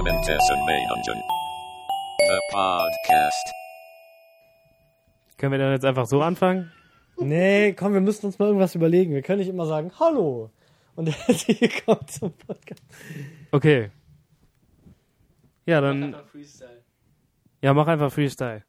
Elementessen Meinungen. The Podcast. Können wir dann jetzt einfach so anfangen? Nee, komm, wir müssen uns mal irgendwas überlegen. Wir können nicht immer sagen, hallo. Und herzlich willkommen zum Podcast. Okay. Ja, dann... Mach einfach Freestyle. Ja, mach einfach Freestyle.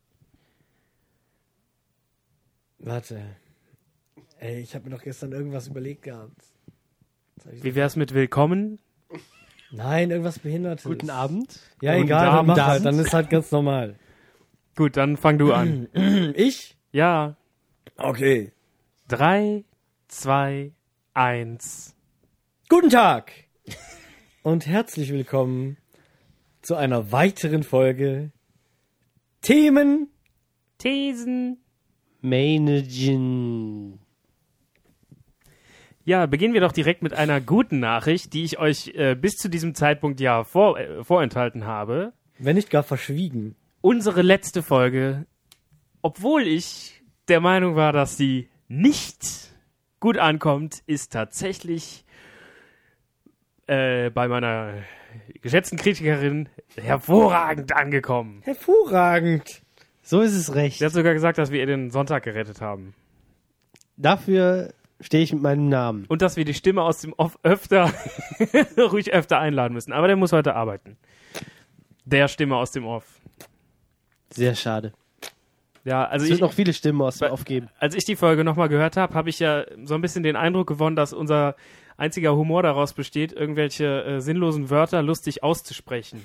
Warte. Ey, ich habe mir doch gestern irgendwas überlegt gehabt. Wie wär's mit Willkommen? Nein, irgendwas Behindertes. Guten Abend. Ja, Guten egal, dann Abend. mach halt. Dann ist halt ganz normal. Gut, dann fang du an. Ich? Ja. Okay. 3, 2, 1. Guten Tag und herzlich willkommen zu einer weiteren Folge Themen. Thesen. Managen. Ja, beginnen wir doch direkt mit einer guten Nachricht, die ich euch bis zu diesem Zeitpunkt ja vorenthalten habe. Wenn nicht gar verschwiegen. Unsere letzte Folge, obwohl ich der Meinung war, dass sie nicht gut ankommt, ist tatsächlich bei meiner geschätzten Kritikerin hervorragend angekommen. Hervorragend. So ist es recht. Sie hat sogar gesagt, dass wir ihr den Sonntag gerettet haben. Dafür stehe ich mit meinem Namen. Und dass wir die Stimme aus dem Off ruhig öfter einladen müssen. Aber der muss heute arbeiten. Der Stimme aus dem Off. Sehr schade. Ja, also Es wird noch viele Stimmen aus dem Off geben. als ich die Folge nochmal gehört habe, habe ich ja so ein bisschen den Eindruck gewonnen, dass unser einziger Humor daraus besteht, irgendwelche sinnlosen Wörter lustig auszusprechen.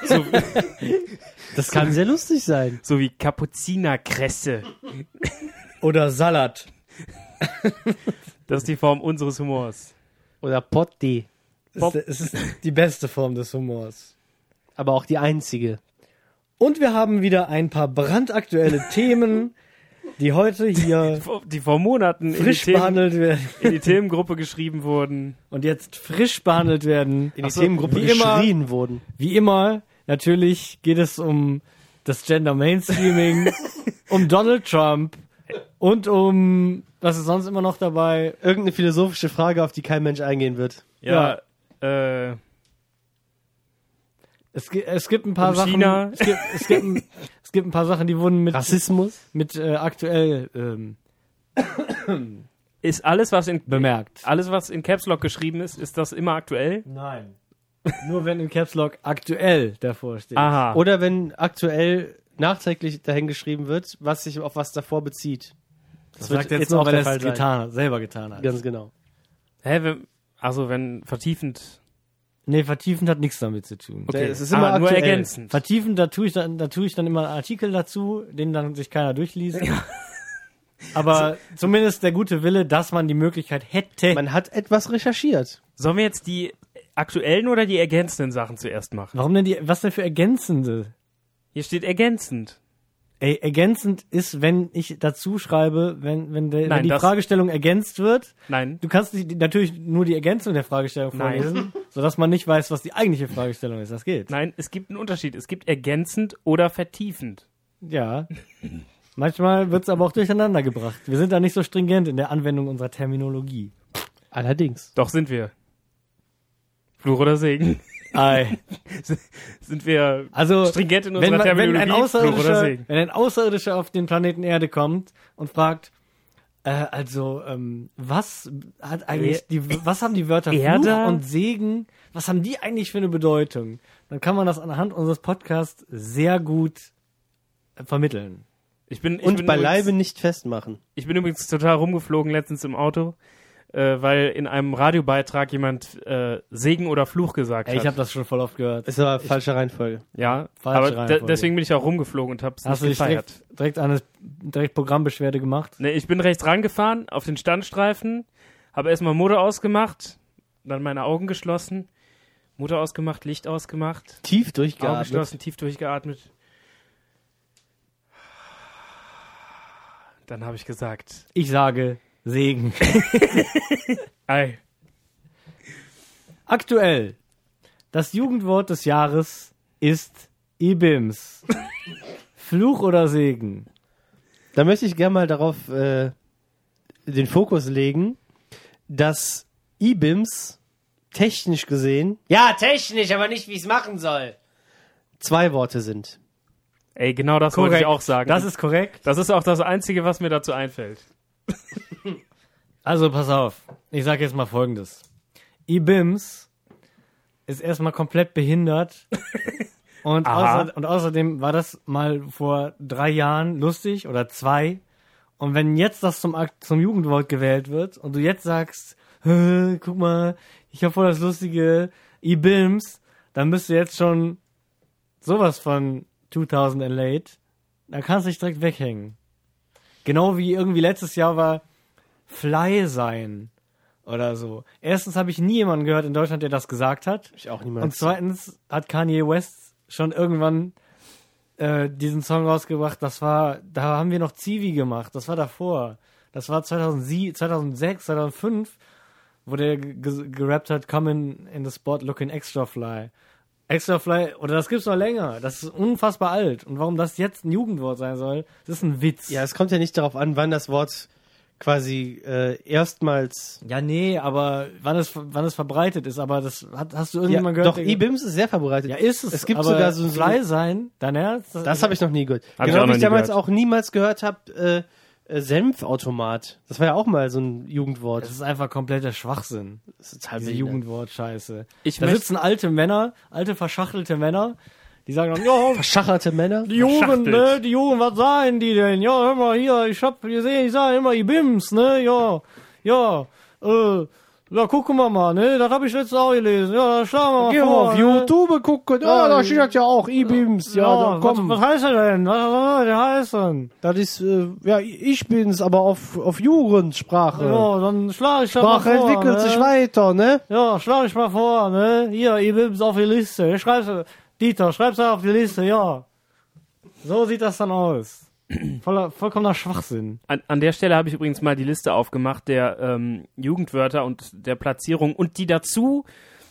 Das kann sehr lustig sein. So wie Kapuzinerkresse. Oder Salat. Das ist die Form unseres Humors. Oder Potti. Es ist die beste Form des Humors. Aber auch die einzige. Und wir haben wieder ein paar brandaktuelle Themen, die heute hier Die vor Monaten frisch behandelt werden in die Themengruppe geschrieben wurden. und jetzt frisch behandelt werden. In die Ach so, Themengruppe wie immer, geschrien wurden. Wie immer, natürlich geht es um das Gender Mainstreaming, um Donald Trump und um, was ist sonst immer noch dabei? Irgendeine philosophische Frage, auf die kein Mensch eingehen wird. Ja, Es gibt ein paar Um Sachen. China. Es gibt ein paar Sachen, die wurden Rassismus? mit aktuell ist alles, was in bemerkt. Caps Lock geschrieben ist das immer aktuell? Nein. Nur wenn in Caps Lock aktuell davor steht. Aha. Oder wenn aktuell nachträglich dahin geschrieben wird, was sich auf was davor bezieht. Das sagt jetzt nur, weil er es selber getan hat. Ganz genau. Wenn vertiefend. Nee, vertiefend hat nichts damit zu tun. Okay. Es ist immer nur aktuell. ergänzend. Vertiefend, da tue ich dann immer einen Artikel dazu, den dann sich keiner durchliest. Ja. Aber zumindest der gute Wille, dass man die Möglichkeit hätte. Man hat etwas recherchiert. Sollen wir jetzt die aktuellen oder die ergänzenden Sachen zuerst machen? Warum denn was denn für ergänzende? Hier steht ergänzend. Ey, ergänzend ist, wenn ich dazu schreibe, wenn die das- Fragestellung ergänzt wird. Nein. Du kannst natürlich nur die Ergänzung der Fragestellung Nein. vorlesen, sodass man nicht weiß, was die eigentliche Fragestellung ist. Das geht. Nein, es gibt einen Unterschied. Es gibt ergänzend oder vertiefend. Ja. Manchmal wird es aber auch durcheinander gebracht. Wir sind da nicht so stringent in der Anwendung unserer Terminologie. Allerdings. Doch sind wir. Fluch oder Segen. Ei. Sind wir Also, stringent in wenn, unserer wenn, Terminologie? Fluch oder Segen. wenn ein Außerirdischer auf den Planeten Erde kommt und fragt, was hat eigentlich was haben die Wörter Erde? Fluch und Segen, was haben die eigentlich für eine Bedeutung? Dann kann man das anhand unseres Podcasts sehr gut vermitteln. Ich bin Beileibe nicht festmachen. Ich bin übrigens total rumgeflogen letztens im Auto, weil in einem Radiobeitrag jemand Segen oder Fluch gesagt Ey, hat. ich habe das schon voll oft gehört. Ist aber falsche Reihenfolge. Ja, Falsche aber Reihenfolge. deswegen bin ich auch rumgeflogen und hab's Hast du nicht dich gefeiert. direkt Programmbeschwerde gemacht? Nee, ich bin rechts rangefahren auf den Standstreifen, habe erstmal Motor ausgemacht, dann meine Augen geschlossen, Motor ausgemacht, Licht ausgemacht, Tief Augen durchgeatmet. geschlossen, tief durchgeatmet. Dann habe ich gesagt, Ich sage Segen. ei, Aktuell. Das Jugendwort des Jahres ist Ibims. Fluch oder Segen? Da möchte ich gerne mal darauf den Fokus legen, dass IBIMS technisch gesehen, ja, technisch, aber nicht, wie es machen soll, 2 Worte sind. Ey, genau das wollte ich auch sagen. Das ist korrekt. Das ist auch das Einzige, was mir dazu einfällt. Also pass auf, ich sag jetzt mal Folgendes. IBIMS ist erstmal komplett behindert und, außerdem war das mal vor 3 Jahren lustig oder 2 und wenn jetzt das zum Jugendwort gewählt wird und du jetzt sagst, guck mal, ich hab voll das lustige IBIMS, dann bist du jetzt schon sowas von 2008, dann kannst du dich direkt weghängen. Genau wie irgendwie letztes Jahr war Fly sein oder so. Erstens habe ich nie jemanden gehört in Deutschland, der das gesagt hat. Ich auch niemals. Und zweitens hat Kanye West schon irgendwann diesen Song rausgebracht. Da haben wir noch Zivi gemacht. Das war davor. Das war 2006, 2005, wo der gerappt hat, come in the spot looking extra fly. Extra fly, oder das gibt's noch länger. Das ist unfassbar alt. Und warum das jetzt ein Jugendwort sein soll, das ist ein Witz. Ja, es kommt ja nicht darauf an, wann das Wort quasi erstmals... Ja, nee, aber wann es verbreitet ist, aber das hast du irgendjemand Ja, gehört? doch, IBIMS ist sehr verbreitet. Ja, ist es. Es gibt aber sogar so Fly sein, dein Ernst? Das habe ich noch nie gehört. Hab ich Genau auch wie noch ich nie damals gehört. auch niemals gehört habe, Senfautomat. Das war ja auch mal so ein Jugendwort. Das ist einfach kompletter Schwachsinn. Das ist total Diese behindert. Jugendwort-Scheiße. Ich Da möcht- sitzen alte Männer, alte verschachtelte Männer, die sagen dann, ja, Verschacherte Männer. die Jugend, Verschachtelt. ne, die Jugend, was sagen die denn? Ja, hör mal hier, ich sage immer IBIMS, ne, ja, gucken wir mal, ne, das habe ich letztens auch gelesen, ja, da schlagen wir mal Geh vor, mal auf ne? YouTube gucken. Ja, da steht das ja auch. IBIMS. Ja, da komm. was heißt er denn? Was soll der heißen? Das ist, ich bin's, aber auf Jugendsprache. Ja, dann schlage ich das mal Sprache vor, entwickelt ne? sich weiter, ne? Ja, schlag ich mal vor, ne? Hier, IBIMS auf die Liste. Dieter, schreib's da auf die Liste, ja. So sieht das dann aus. Vollkommener Schwachsinn. An der Stelle habe ich übrigens mal die Liste aufgemacht der Jugendwörter und der Platzierung und die dazu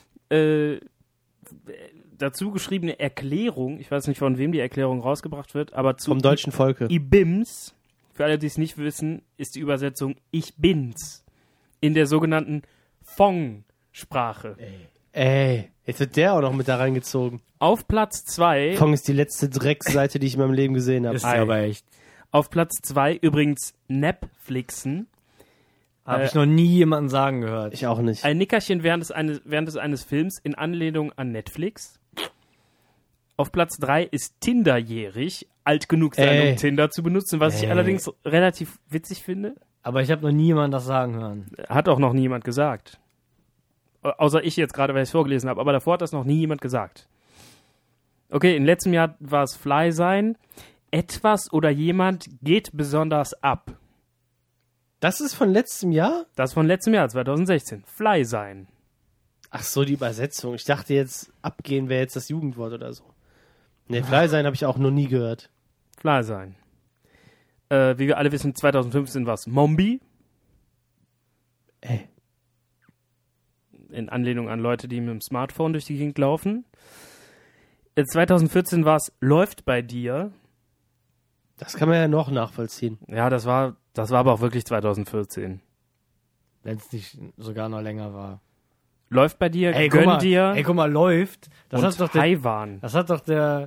geschriebene Erklärung, ich weiß nicht, von wem die Erklärung rausgebracht wird, aber zu Vom deutschen Volke. IBIMS, für alle, die es nicht wissen, ist die Übersetzung Ich bin's in der sogenannten Fong-Sprache. Ey, jetzt wird der auch noch mit da reingezogen. Auf Platz 2 Fong ist die letzte Drecksseite, die ich in meinem Leben gesehen habe. Ist ja aber echt. Auf Platz 2 übrigens Netflixen. Habe ich noch nie jemanden sagen gehört. Ich auch nicht. Ein Nickerchen während eines Films in Anlehnung an Netflix. Auf Platz 3 ist Tinderjährig, alt genug sein, um Tinder zu benutzen, was ich allerdings relativ witzig finde. Aber ich habe noch nie jemanden das sagen hören. Hat auch noch nie jemand gesagt. Außer ich jetzt gerade, weil ich es vorgelesen habe, aber davor hat das noch nie jemand gesagt. Okay, im letzten Jahr war es Fly sein. Etwas oder jemand geht besonders ab. Das ist von letztem Jahr? Das von letztem Jahr, 2016. Fly sein. Ach so, die Übersetzung. Ich dachte jetzt, abgehen wäre jetzt das Jugendwort oder so. Ne, Fly sein habe ich auch noch nie gehört. Fly sein. Wie wir alle wissen, 2015 war es Mombi. In Anlehnung an Leute, die mit dem Smartphone durch die Gegend laufen. 2014 war es Läuft bei dir. Das kann man ja noch nachvollziehen. Ja, das war aber auch wirklich 2014. Wenn es nicht sogar noch länger war. Läuft bei dir, Guck gönn mal, dir guck mal, läuft. Das und Taiwan. Das haben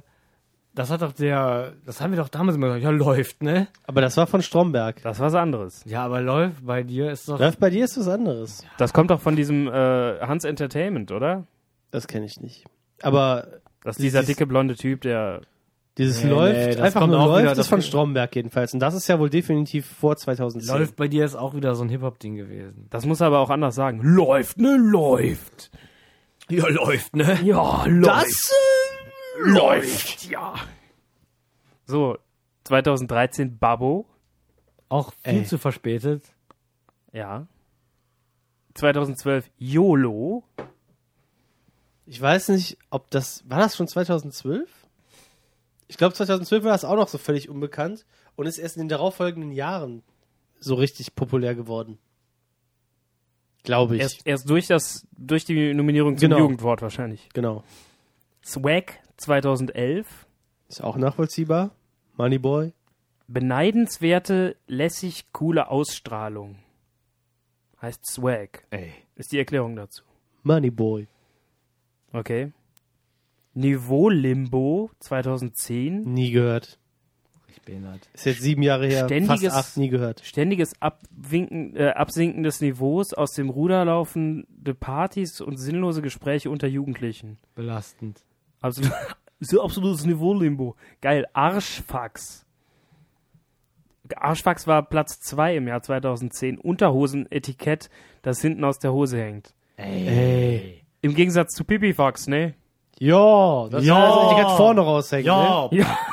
wir doch damals immer gesagt, ja, läuft, ne? Aber das war von Stromberg. Das ist was anderes. Ja, aber läuft bei dir ist doch... Läuft bei dir ist was anderes. Das kommt doch von diesem Hans Entertainment, oder? Das kenne ich nicht. Aber Das ist dieser dicke blonde Typ, der... dieses Nee, läuft, nee, das einfach kommt nur auch läuft, wieder- ist das- von Stromberg jedenfalls. Und das ist ja wohl definitiv vor 2010. Läuft bei dir ist auch wieder so ein Hip-Hop-Ding gewesen. Das muss er aber auch anders sagen. Läuft, ne? Läuft. Ja, läuft, ne? Ja, läuft. Läuft, ja. So, 2013 Babbo. Auch viel zu verspätet. Ja. 2012 YOLO. Ich weiß nicht, ob das... War das schon 2012? Ich glaube, 2012 war das auch noch so völlig unbekannt und ist erst in den darauffolgenden Jahren so richtig populär geworden. Glaube ich. Erst durch die Nominierung zum Genau. Jugendwort wahrscheinlich. Genau. Swag 2011. Ist auch nachvollziehbar. Moneyboy. Beneidenswerte, lässig, coole Ausstrahlung. Heißt Swag. Ey. Ist die Erklärung dazu. Moneyboy. Okay. Niveau-Limbo 2010. Nie gehört. Ich behindert. Ist jetzt 7 Jahre her. Ständiges- Fast 8, nie gehört. Ständiges Absinken des Niveaus, aus dem Ruder laufende Partys und sinnlose Gespräche unter Jugendlichen. Belastend. Absolut, so absolutes Niveau-Limbo. Geil. Arschfax. Arschfax war Platz 2 im Jahr 2010. Unterhosen-Etikett, das hinten aus der Hose hängt. Ey. Im Gegensatz zu Pipifax, ne? Ja, das Ja. heißt, Etikett vorne raushängt. Ja. Ne? Ja.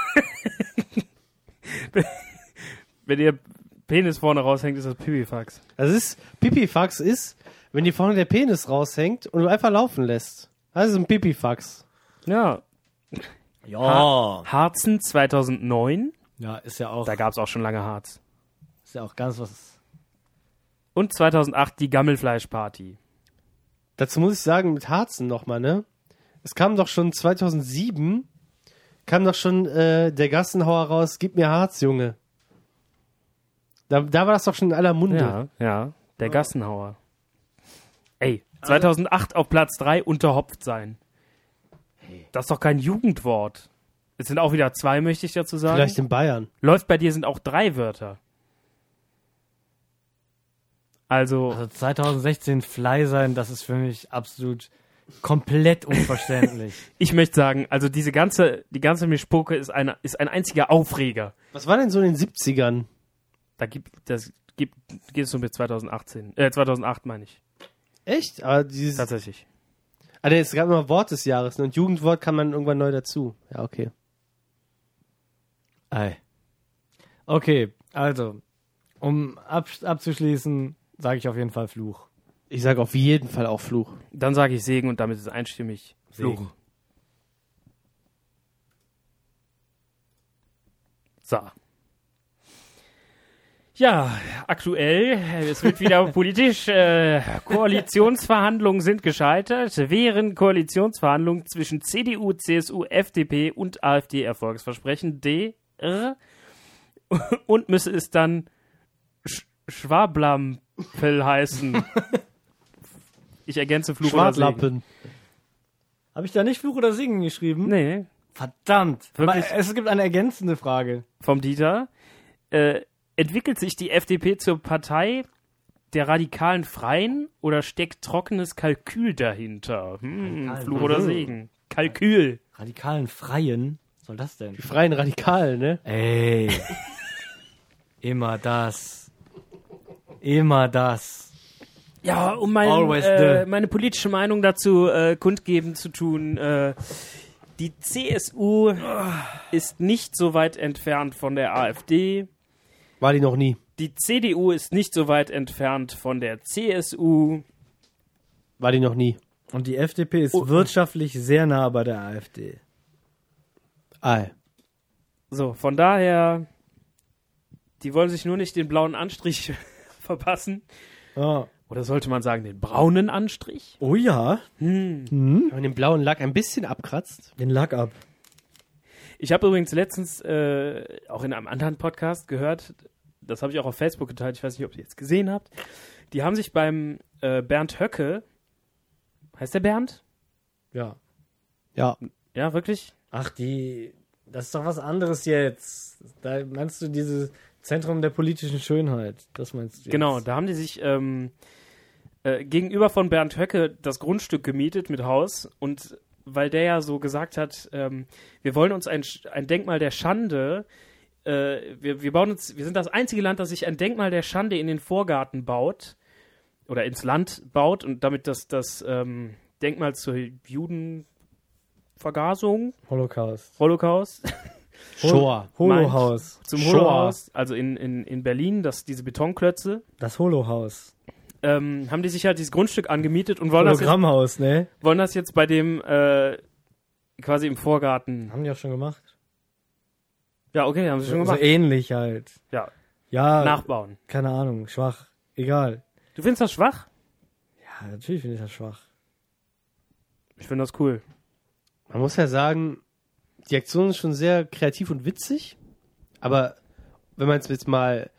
Wenn ihr Penis vorne raushängt, ist das Pipifax. Pipifax ist, wenn dir vorne der Penis raushängt und du einfach laufen lässt. Das ist ein Pipifax. Ja. Ja. Harzen 2009. Ja, ist ja auch, Da gab es auch schon lange Harz. ist ja auch ganz was. Und 2008 die Gammelfleischparty. Dazu muss ich sagen, mit Harzen nochmal, ne? Es kam doch schon 2007, der Gassenhauer raus, gib mir Harz, Junge. Da war das doch schon in aller Munde. Ja, der Gassenhauer. Ey, 2008 auf Platz 3 unterhopft sein. Das ist doch kein Jugendwort. Es sind auch wieder 2, möchte ich dazu sagen. Vielleicht in Bayern. Läuft bei dir sind auch 3 Wörter. Also, Also 2016 Fly sein, das ist für mich absolut komplett unverständlich. ich möchte sagen, also die ganze Mischpoke ist ein einziger Aufreger. Was war denn so in den 70ern? Geht es so bis 2008 meine ich. Echt? Aber dieses. Tatsächlich. Ah, es gab immer Wort des Jahres, ne? Und Jugendwort kann man irgendwann neu dazu. Ja, okay. Ei. Okay, also, um abzuschließen, sage ich auf jeden Fall Fluch. Ich sage auf jeden Fall auch Fluch. Dann sage ich Segen und damit ist es einstimmig Fluch. Segen. So. Ja, aktuell, es wird wieder politisch, Koalitionsverhandlungen sind gescheitert, wären Koalitionsverhandlungen zwischen CDU, CSU, FDP und AfD erfolgsversprechend, und müsse es dann Schwablampel heißen. Ich ergänze Fluch oder Segen. Schwartlappen. Habe ich da nicht Fluch oder Singen geschrieben? Nee, Verdammt. Wirklich? Aber es gibt eine ergänzende Frage. vom Dieter. Entwickelt sich die FDP zur Partei der radikalen Freien oder steckt trockenes Kalkül dahinter? Fluch oder Segen? Kalkül. Radikalen Freien? Was soll das denn? Die freien Radikalen, ne? Ey. Immer das. Immer das. Ja, um Always meine politische Meinung dazu kundgeben zu tun. Die CSU ist nicht so weit entfernt von der AfD. War die noch nie. Die CDU ist nicht so weit entfernt von der CSU. War die noch nie. Und die FDP ist wirtschaftlich sehr nah bei der AfD. Ei. So, von daher, die wollen sich nur nicht den blauen Anstrich verpassen. Oh, Oder sollte man sagen, den braunen Anstrich? oh ja. Wenn man den blauen Lack ein bisschen abkratzt. Den Lack ab. Ich habe übrigens letztens auch in einem anderen Podcast gehört, das habe ich auch auf Facebook geteilt, ich weiß nicht, ob ihr jetzt gesehen habt, die haben sich beim Bernd Höcke, heißt der Bernd? Ja. Ja. Ja, wirklich? Ach, das ist doch was anderes jetzt. Da meinst du dieses Zentrum der politischen Schönheit. Das meinst du jetzt. Genau, da haben die sich gegenüber von Bernd Höcke das Grundstück gemietet mit Haus und weil der ja so gesagt hat, wir wollen uns ein Denkmal der Schande, wir sind das einzige Land, das sich ein Denkmal der Schande in den Vorgarten baut oder ins Land baut und damit das Denkmal zur Judenvergasung, Holocaust. Shoah. Holohaus. zum Shoah. Holocaust, also in Berlin, diese Betonklötze, Das Holohaus. haben die sich halt dieses Grundstück angemietet und wollen Hologrammhaus, ne? das jetzt bei dem quasi im Vorgarten. Haben die auch schon gemacht. Ja, okay, haben sie schon So gemacht. ähnlich halt. Ja, Ja, nachbauen. keine Ahnung, schwach. Egal. Du findest das schwach? Ja, natürlich finde ich das schwach. Ich finde das cool. Man muss ja sagen, die Aktion ist schon sehr kreativ und witzig. Aber wenn man jetzt mal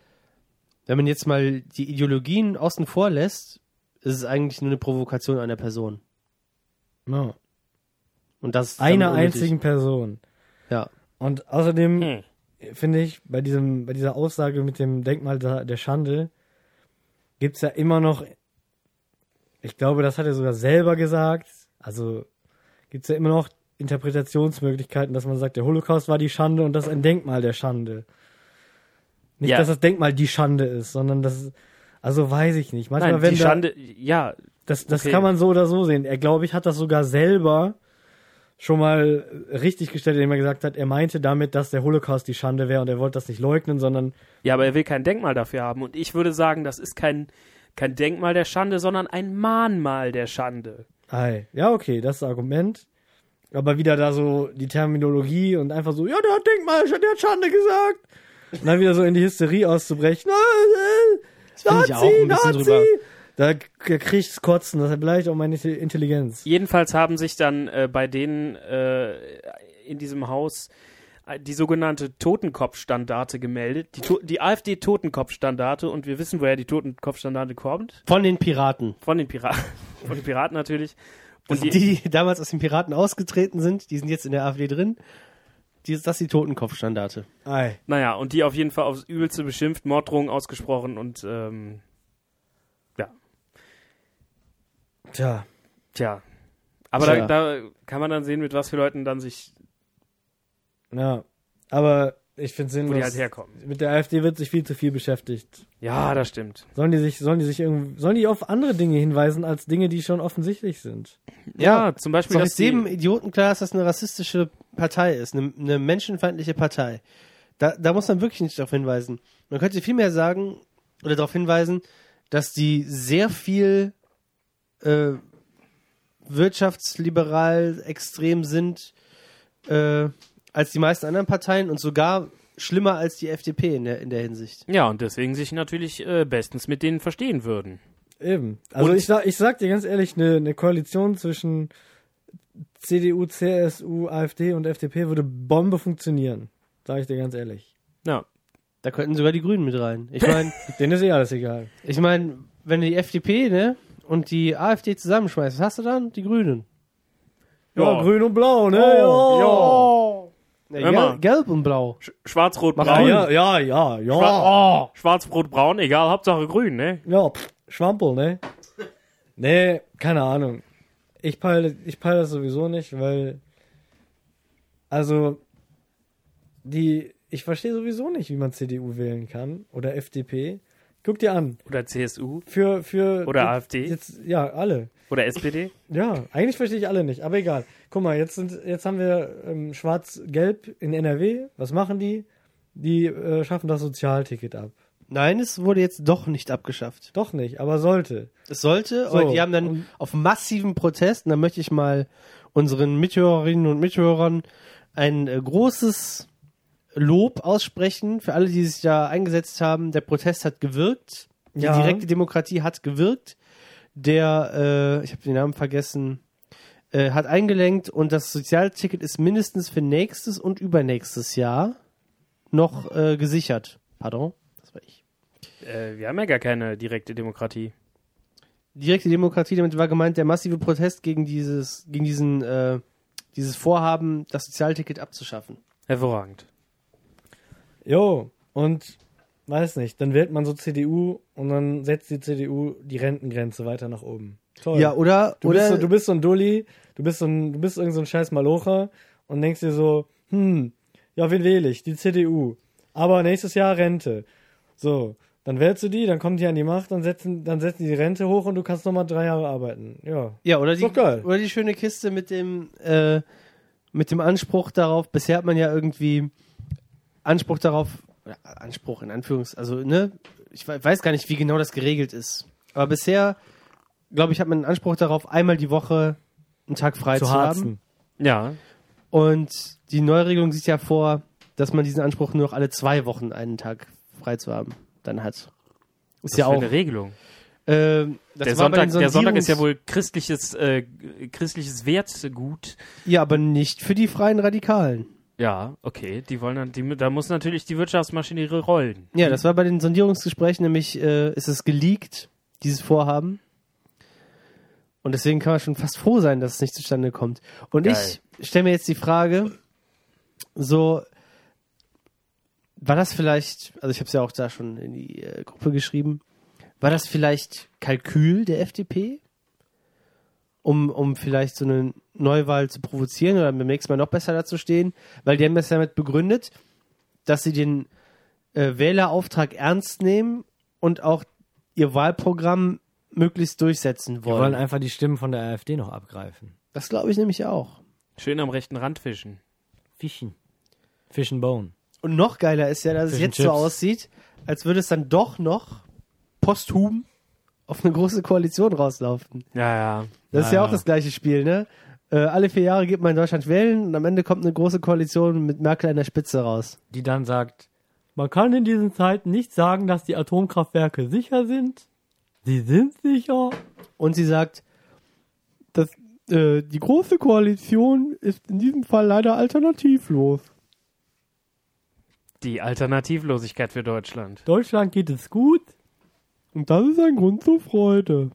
die Ideologien außen vor lässt, ist es eigentlich nur eine Provokation einer Person. No. Und das Einer unnötig. einzigen Person. Ja. Und außerdem finde ich, bei dieser Aussage mit dem Denkmal der Schande gibt's ja immer noch, ich glaube, das hat er sogar selber gesagt, also gibt's ja immer noch Interpretationsmöglichkeiten, dass man sagt, der Holocaust war die Schande und das ist ein Denkmal der Schande. Nicht, Ja. dass das Denkmal die Schande ist, sondern das, also weiß ich nicht. Manchmal, Nein, wenn die Schande, ja, das okay. kann man so oder so sehen. Er, glaube ich, hat das sogar selber schon mal richtig gestellt, indem er gesagt hat, er meinte damit, dass der Holocaust die Schande wäre und er wollte das nicht leugnen, sondern ja, aber er will kein Denkmal dafür haben. Und ich würde sagen, das ist kein Denkmal der Schande, sondern ein Mahnmal der Schande. ja, okay, das ist das Argument. Aber wieder da so die Terminologie und einfach so, ja, der hat Denkmal, der hat Schande gesagt. Und dann wieder so in die Hysterie auszubrechen. Das finde ich auch ein bisschen drüber. Da krieg ich's Kotzen, das beleidigt auch meine Intelligenz. Jedenfalls haben sich dann bei denen in diesem Haus die sogenannte Totenkopfstandarte gemeldet. Die AfD-Totenkopfstandarte, und wir wissen, woher die Totenkopfstandarte kommt. Von den Piraten. Von den Piraten. Von den Piraten natürlich. Und Die damals aus den Piraten ausgetreten sind, die sind jetzt in der AfD drin. Das ist die Totenkopfstandarte. naja, und die auf jeden Fall aufs Übelste beschimpft, Morddrohungen ausgesprochen und ja. Tja, Aber Tja. Da kann man dann sehen, mit was für Leuten dann sich, ja. Aber ich finde wo die sinnlos. halt herkommen. Mit der AfD wird sich viel zu viel beschäftigt. Ja, das stimmt. Sollen die auf andere Dinge hinweisen als Dinge, die schon offensichtlich sind? Ja, zum Ist Beispiel, doch dass jetzt jedem Idioten klar, dass das eine rassistische Partei ist, eine menschenfeindliche Partei. Da muss man wirklich nicht darauf hinweisen. Man könnte vielmehr sagen, oder darauf hinweisen, dass die sehr viel wirtschaftsliberal extrem sind als die meisten anderen Parteien und sogar schlimmer als die FDP in der Hinsicht. ja, und deswegen sich natürlich bestens mit denen verstehen würden. Eben. Also Und- ich sag dir ganz ehrlich, eine Koalition zwischen CDU, CSU, AfD und FDP würde Bombe funktionieren. Sag ich dir ganz ehrlich. Ja. Da könnten sogar die Grünen mit rein. Ich meine, Denen ist alles egal. wenn du die FDP, ne, und die AfD zusammenschmeißt, was hast du dann? Die Grünen. Ja. Grün und Blau, ne? Ja, Immer. gelb und blau. Schwarz-Rot-Braun. Ja. Schwarz-Rot-Braun, egal, Hauptsache grün, ne? Ja, Schwampel, ne? Nee, keine Ahnung. Ich peile das sowieso nicht, weil, also, ich verstehe sowieso nicht, wie man CDU wählen kann oder FDP. Guck dir an. Oder CSU. Für Oder AfD. Jetzt, ja, alle. Oder SPD. Ja, eigentlich verstehe ich alle nicht, aber egal. Guck mal, jetzt haben wir Schwarz-Gelb in NRW. Was machen die? Die schaffen das Sozialticket ab. Nein, es wurde jetzt doch nicht abgeschafft. Doch nicht, aber sollte. Es sollte, So, aber die haben dann und- auf massiven Protest, und da möchte ich mal unseren Mithörerinnen und Mithörern ein großes Lob aussprechen für alle, die sich da eingesetzt haben. Der Protest hat gewirkt. Die Ja. direkte Demokratie hat gewirkt. Der, ich habe den Namen vergessen, hat eingelenkt und das Sozialticket ist mindestens für nächstes und übernächstes Jahr noch gesichert. Pardon, das war ich. Wir haben ja gar keine direkte Demokratie. Direkte Demokratie, damit war gemeint der massive Protest gegen dieses Vorhaben, das Sozialticket abzuschaffen. Hervorragend. Jo, und weiß nicht, dann wählt man so CDU und dann setzt die CDU die Rentengrenze weiter nach oben. Toll. Ja, oder Du bist so ein Dulli, du bist irgend so ein scheiß Malocher und denkst dir so, ja, wen wähle ich? Die CDU. Aber nächstes Jahr Rente. So, dann wählst du die, dann kommen die an die Macht, dann setzen die Rente hoch und du kannst nochmal 3 Jahre arbeiten. Ja. ja, oder Ist doch geil. oder die schöne Kiste mit dem Anspruch darauf. Bisher hat man ja irgendwie Anspruch darauf, Anspruch in also ne, ich weiß gar nicht, wie genau das geregelt ist. Aber bisher, glaube ich, hat man einen Anspruch darauf, einmal die Woche einen Tag frei zu haben. harzen. Ja. Und die Neuregelung sieht ja vor, dass man diesen Anspruch nur noch alle 2 Wochen einen Tag frei zu haben dann hat. Ist ja für auch eine Regelung. das Der war bei den Sonntag ist ja Sondierungs- wohl christliches Wertgut. Ja, aber nicht für die freien Radikalen. Ja, okay. Die wollen dann, da muss natürlich die Wirtschaftsmaschinerie rollen. Ja, das war bei den Sondierungsgesprächen, nämlich ist es geleakt, dieses Vorhaben. Und deswegen kann man schon fast froh sein, dass es nicht zustande kommt. Und Geil. ich stelle mir jetzt die Frage, so, war das vielleicht, also ich habe es ja auch da schon in die Gruppe geschrieben, war das vielleicht Kalkül der FDP, um vielleicht so eine Neuwahl zu provozieren oder beim nächsten Mal noch besser dazu stehen? Weil die haben das damit begründet, dass sie den Wählerauftrag ernst nehmen und auch ihr Wahlprogramm möglichst durchsetzen Die wollen wollen. einfach die Stimmen von der AfD noch abgreifen. Das glaube ich nämlich auch. Schön am rechten Rand fischen. Fischen. Fish and Bone. Und noch geiler ist ja, dass es Fish jetzt and so Chips. aussieht, als würde es dann doch noch posthum auf eine große Koalition rauslaufen. Ja. Das ist ja Ja, auch ja. das gleiche Spiel, ne? Alle 4 Jahre geht man in Deutschland wählen und am Ende kommt eine große Koalition mit Merkel an der Spitze raus. Die dann sagt, man kann in diesen Zeiten nicht sagen, dass die Atomkraftwerke sicher sind. Sie sind sicher. Und sie sagt, dass die große Koalition ist in diesem Fall leider alternativlos. Die Alternativlosigkeit für Deutschland. Deutschland geht es gut. Und das ist ein Grund zur Freude.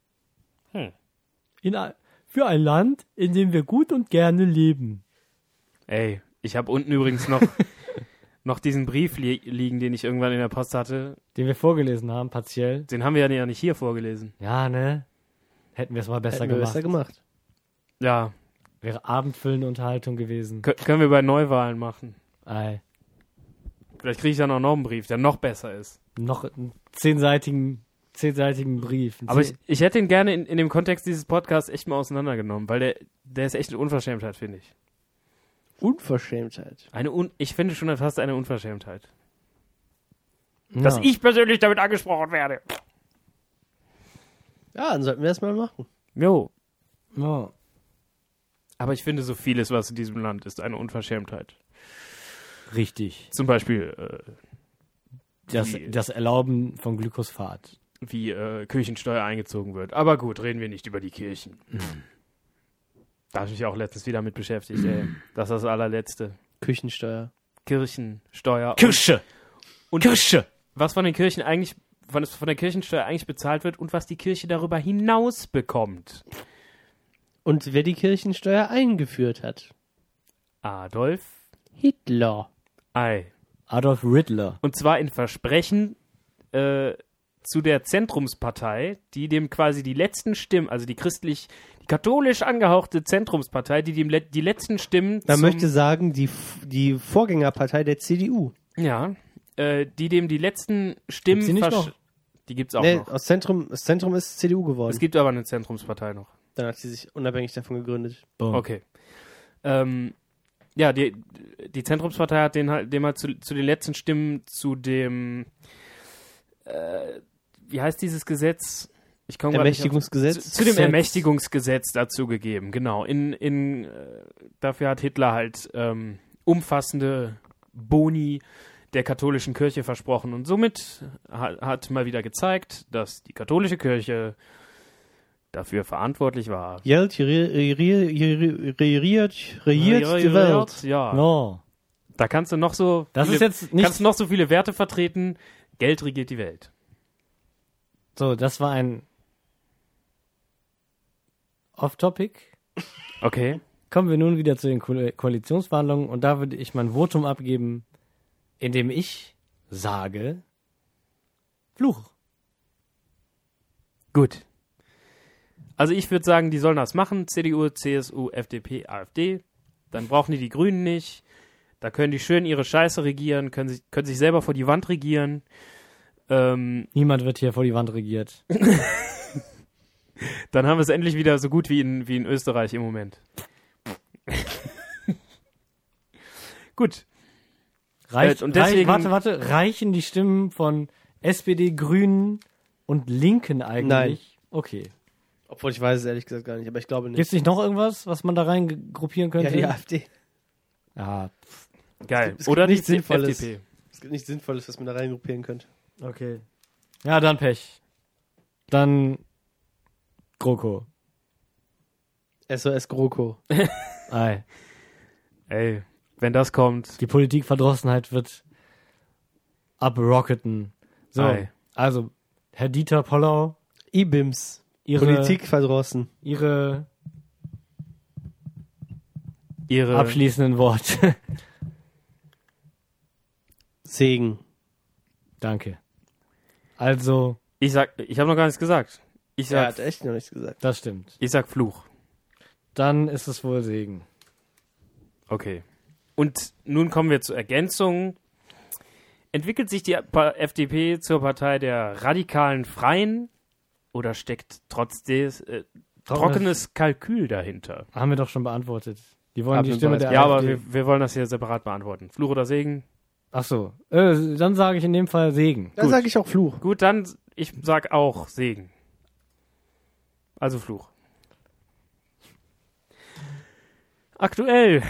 Für ein Land, in dem wir gut und gerne leben. Ey, ich habe unten übrigens noch diesen Brief liegen, den ich irgendwann in der Post hatte. Den wir vorgelesen haben, partiell. Den haben wir ja nicht hier vorgelesen. Ja, ne? Hätten wir es mal besser Hätten wir gemacht. besser gemacht. Ja, Wäre abendfüllende Unterhaltung gewesen. können wir bei Neuwahlen machen. Ei. Vielleicht kriege ich dann auch noch einen Brief, der noch besser ist. Noch einen 10-seitigen Brief. Aber ich hätte ihn gerne in dem Kontext dieses Podcasts echt mal auseinandergenommen, weil der ist echt eine Unverschämtheit, finde ich. Unverschämtheit. Ich finde schon fast eine Unverschämtheit. ja. Dass ich persönlich damit angesprochen werde. Ja, dann sollten wir das mal machen. Jo. Ja. Aber ich finde so vieles, was in diesem Land ist, eine Unverschämtheit. Richtig. Zum Beispiel Das Erlauben von Glykosat. wie Kirchensteuer eingezogen wird. Aber gut, reden wir nicht über die Kirchen. Da habe ich mich auch letztens wieder mit beschäftigt, ey. Das ist das allerletzte. Küchensteuer. Kirchensteuer. Kirche! Und Kirche! was von den Kirchen eigentlich, von der Kirchensteuer eigentlich bezahlt wird und was die Kirche darüber hinaus bekommt. Und wer die Kirchensteuer eingeführt hat? Adolf Hitler. Ei. Adolf Rittler. Und zwar in Versprechen zu der Zentrumspartei, die dem quasi die letzten Stimmen, also die katholisch angehauchte Zentrumspartei, die dem die letzten Stimmen Man möchte sagen, die Vorgängerpartei der CDU. die dem die letzten Stimmen Gibt's die nicht noch? Die gibt's auch Nee, noch. das Zentrum ist CDU geworden. Es gibt aber eine Zentrumspartei noch. Dann hat sie sich unabhängig davon gegründet. Boom. Okay. Ja, die Zentrumspartei hat dem halt zu den letzten Stimmen zu dem wie heißt dieses Gesetz? Ich komme gerade nicht auf- Ermächtigungsgesetz. zu dem Ermächtigungsgesetz dazu gegeben, genau. Dafür hat Hitler halt umfassende Boni der katholischen Kirche versprochen und somit hat mal wieder gezeigt, dass die katholische Kirche dafür verantwortlich war. Geld regiert die Welt. Ja. No. Da kannst du noch so Das viele, ist jetzt nicht- kannst du noch so viele Werte vertreten. Geld regiert die Welt. So, das war ein Off-Topic. Okay. Kommen wir nun wieder zu den Koalitionsverhandlungen und da würde ich mein Votum abgeben, indem ich sage Fluch. Gut. Also ich würde sagen, die sollen das machen. CDU, CSU, FDP, AfD. Dann brauchen die Grünen nicht. Da können die schön ihre Scheiße regieren, können sich selber vor die Wand regieren. Niemand wird hier vor die Wand regiert. Dann haben wir es endlich wieder so gut wie in Österreich im Moment. Gut. Und deswegen- reichen die Stimmen von SPD, Grünen und Linken eigentlich? Nein. Okay. Obwohl ich weiß es ehrlich gesagt gar nicht, aber ich glaube nicht. Gibt es nicht noch irgendwas, was man da rein gruppieren könnte? Ja, die AfD. Ja, Geil. Es gibt Oder nichts die Sinnvolles. FDP. Es gibt nichts Sinnvolles, was man da reingruppieren könnte. okay. Ja, dann Pech. Dann GroKo. SOS GroKo. Ei. Ey, wenn das kommt. Die Politikverdrossenheit wird abrocketen. So, Ei. also, Herr Dieter Pollau, IBIMS. Politik verdrossen. Ihre Ihre abschließenden Worte. Segen. Danke. Also, Ich habe noch gar nichts gesagt. Ich Er sag, hat echt noch nichts gesagt. das stimmt. ich sag Fluch. Dann ist es wohl Segen. Okay. Und nun kommen wir zur Ergänzung. Entwickelt sich die FDP zur Partei der radikalen Freien oder steckt trotz des trockenes Kalkül dahinter? Haben wir doch schon beantwortet. Die wollen Haben die wir Stimme bereits der Ja, aber AfD. wir wollen das hier separat beantworten. Fluch oder Segen? Ach so. Dann sage ich in dem Fall Segen. Da sage ich auch Fluch. Gut, dann ich sag auch Segen. Also Fluch. Aktuell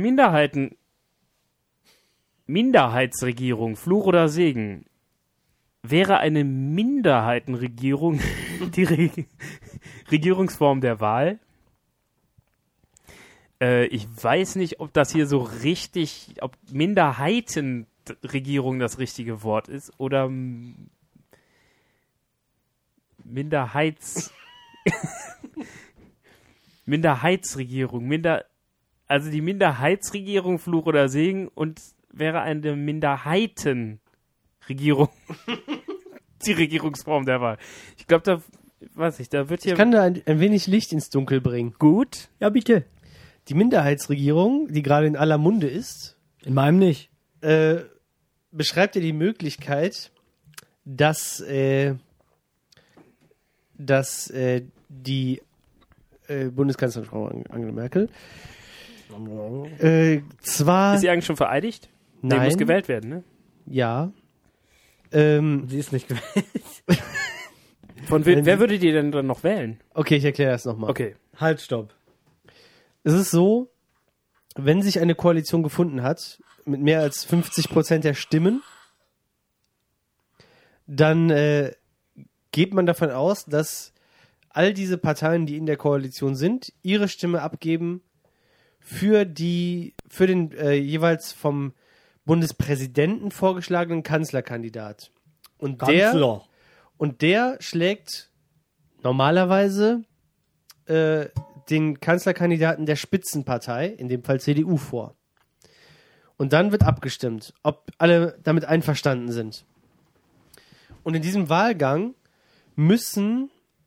Minderheitsregierung, Fluch oder Segen? Wäre eine Minderheitenregierung die Regierungsform der Wahl? Ich weiß nicht, ob das hier so richtig, ob Minderheitenregierung das richtige Wort ist oder Minderheitsregierung, also die Minderheitsregierung, Fluch oder Segen, und wäre eine Minderheitenregierung die Regierungsform der Wahl. Ich glaube, da wird hier Ich kann da ein wenig Licht ins Dunkel bringen. gut. Ja, bitte. Die Minderheitsregierung, die gerade in aller Munde ist, In meinem nicht. beschreibt ja die Möglichkeit, dass die Bundeskanzlerin Frau Angela Merkel zwar Ist sie eigentlich schon vereidigt? Nee, nein, muss gewählt werden, ne? ja, Sie ist nicht gewählt. Wer würde die denn dann noch wählen? okay, ich erkläre das nochmal. Okay. Halt, stopp. Es ist so, wenn sich eine Koalition gefunden hat mit mehr als 50% der Stimmen, dann geht man davon aus, dass all diese Parteien, die in der Koalition sind, ihre Stimme abgeben für den jeweils vom Bundespräsidenten vorgeschlagenen Kanzlerkandidat. Und der schlägt normalerweise den Kanzlerkandidaten der Spitzenpartei, in dem Fall CDU, vor. Und dann wird abgestimmt, ob alle damit einverstanden sind. Und in diesem Wahlgang müssen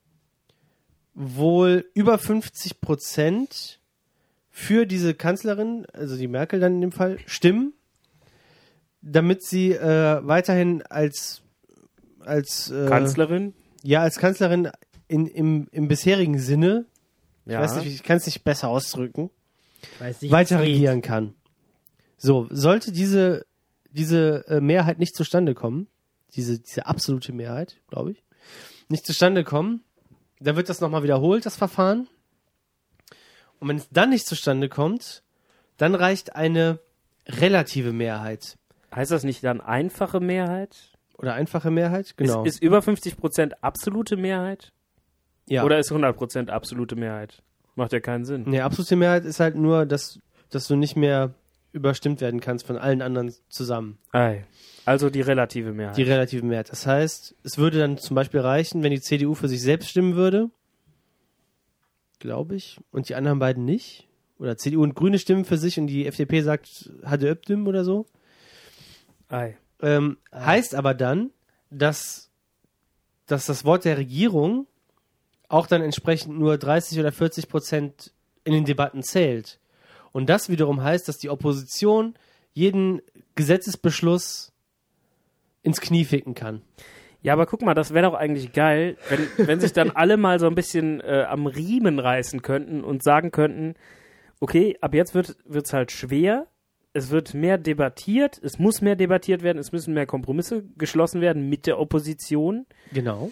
wohl über 50% für diese Kanzlerin, also die Merkel dann in dem Fall, stimmen, damit sie weiterhin als Kanzlerin? ja, als Kanzlerin im bisherigen Sinne, Ja. ich weiß nicht, ich kann es nicht besser ausdrücken, Weiß nicht, weiter regieren kann. So, sollte diese Mehrheit nicht zustande kommen, diese absolute Mehrheit, glaube ich, nicht zustande kommen, dann wird das nochmal wiederholt, das Verfahren. Und wenn es dann nicht zustande kommt, dann reicht eine relative Mehrheit. Heißt das nicht dann einfache Mehrheit? Oder einfache Mehrheit, genau. Ist über 50% absolute Mehrheit? ja. Oder ist 100% absolute Mehrheit? Macht ja keinen Sinn. Nee, absolute Mehrheit ist halt nur, dass du nicht mehr überstimmt werden kannst von allen anderen zusammen. Ei. Also die relative Mehrheit. Die relative Mehrheit. Das heißt, es würde dann zum Beispiel reichen, wenn die CDU für sich selbst stimmen würde, glaube ich, und die anderen beiden nicht. Oder CDU und Grüne stimmen für sich und die FDP sagt, hatte Öptim oder so. Ei. Heißt aber dann, dass das Wort der Regierung auch dann entsprechend nur 30 oder 40% in den Debatten zählt. Und das wiederum heißt, dass die Opposition jeden Gesetzesbeschluss ins Knie ficken kann. Ja, aber guck mal, das wäre doch eigentlich geil, wenn sich dann alle mal so ein bisschen am Riemen reißen könnten und sagen könnten, okay, ab jetzt wird's halt schwer, es wird mehr debattiert, es muss mehr debattiert werden, es müssen mehr Kompromisse geschlossen werden mit der Opposition, Genau.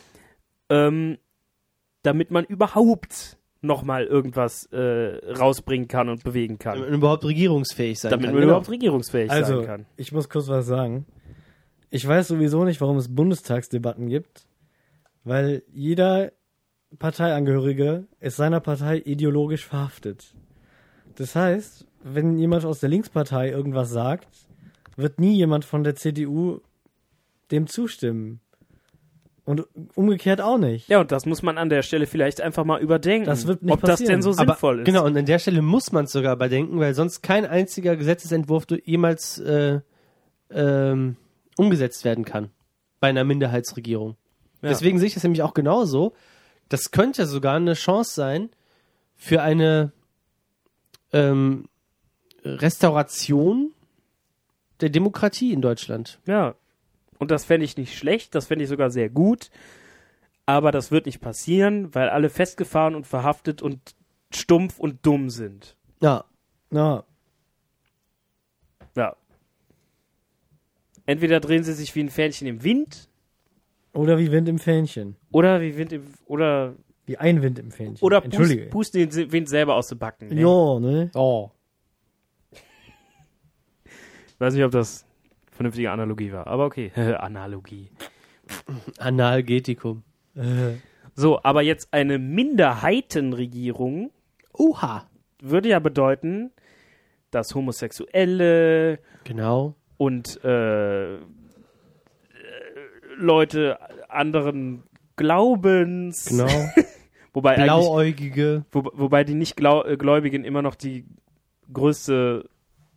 damit man überhaupt nochmal irgendwas rausbringen kann und bewegen kann. Damit man überhaupt regierungsfähig sein Damit kann. man Genau. überhaupt regierungsfähig Also, sein kann. ich muss kurz was sagen. Ich weiß sowieso nicht, warum es Bundestagsdebatten gibt, weil jeder Parteiangehörige ist seiner Partei ideologisch verhaftet. Das heißt, wenn jemand aus der Linkspartei irgendwas sagt, wird nie jemand von der CDU dem zustimmen. Und umgekehrt auch nicht. Ja, und das muss man an der Stelle vielleicht einfach mal überdenken. Das wird nicht ob das denn so passieren. sinnvoll ist. Genau, und an der Stelle muss man es sogar überdenken, weil sonst kein einziger Gesetzesentwurf jemals umgesetzt werden kann bei einer Minderheitsregierung. Ja. Deswegen sehe ich das nämlich auch genauso. Das könnte sogar eine Chance sein für eine Restauration der Demokratie in Deutschland. Ja. Und das fände ich nicht schlecht, das fände ich sogar sehr gut. Aber das wird nicht passieren, weil alle festgefahren und verhaftet und stumpf und dumm sind. Ja. Ja. Ja. Entweder drehen sie sich wie ein Fähnchen im Wind Oder wie Wind im Fähnchen. oder wie Wind im Wie ein Wind im Fähnchen. oder Entschuldige. pusten den Wind selber aus den Backen. Ne? Ja, ne? Oh. Ich weiß nicht, ob das vernünftige Analogie war, aber okay. Analogie. Analgetikum. So, aber jetzt eine Minderheitenregierung Oha. würde ja bedeuten, dass Homosexuelle Genau. und Leute anderen Glaubens, Genau. wobei eigentlich, Blauäugige. wobei die Nicht-Gläubigen immer noch die größte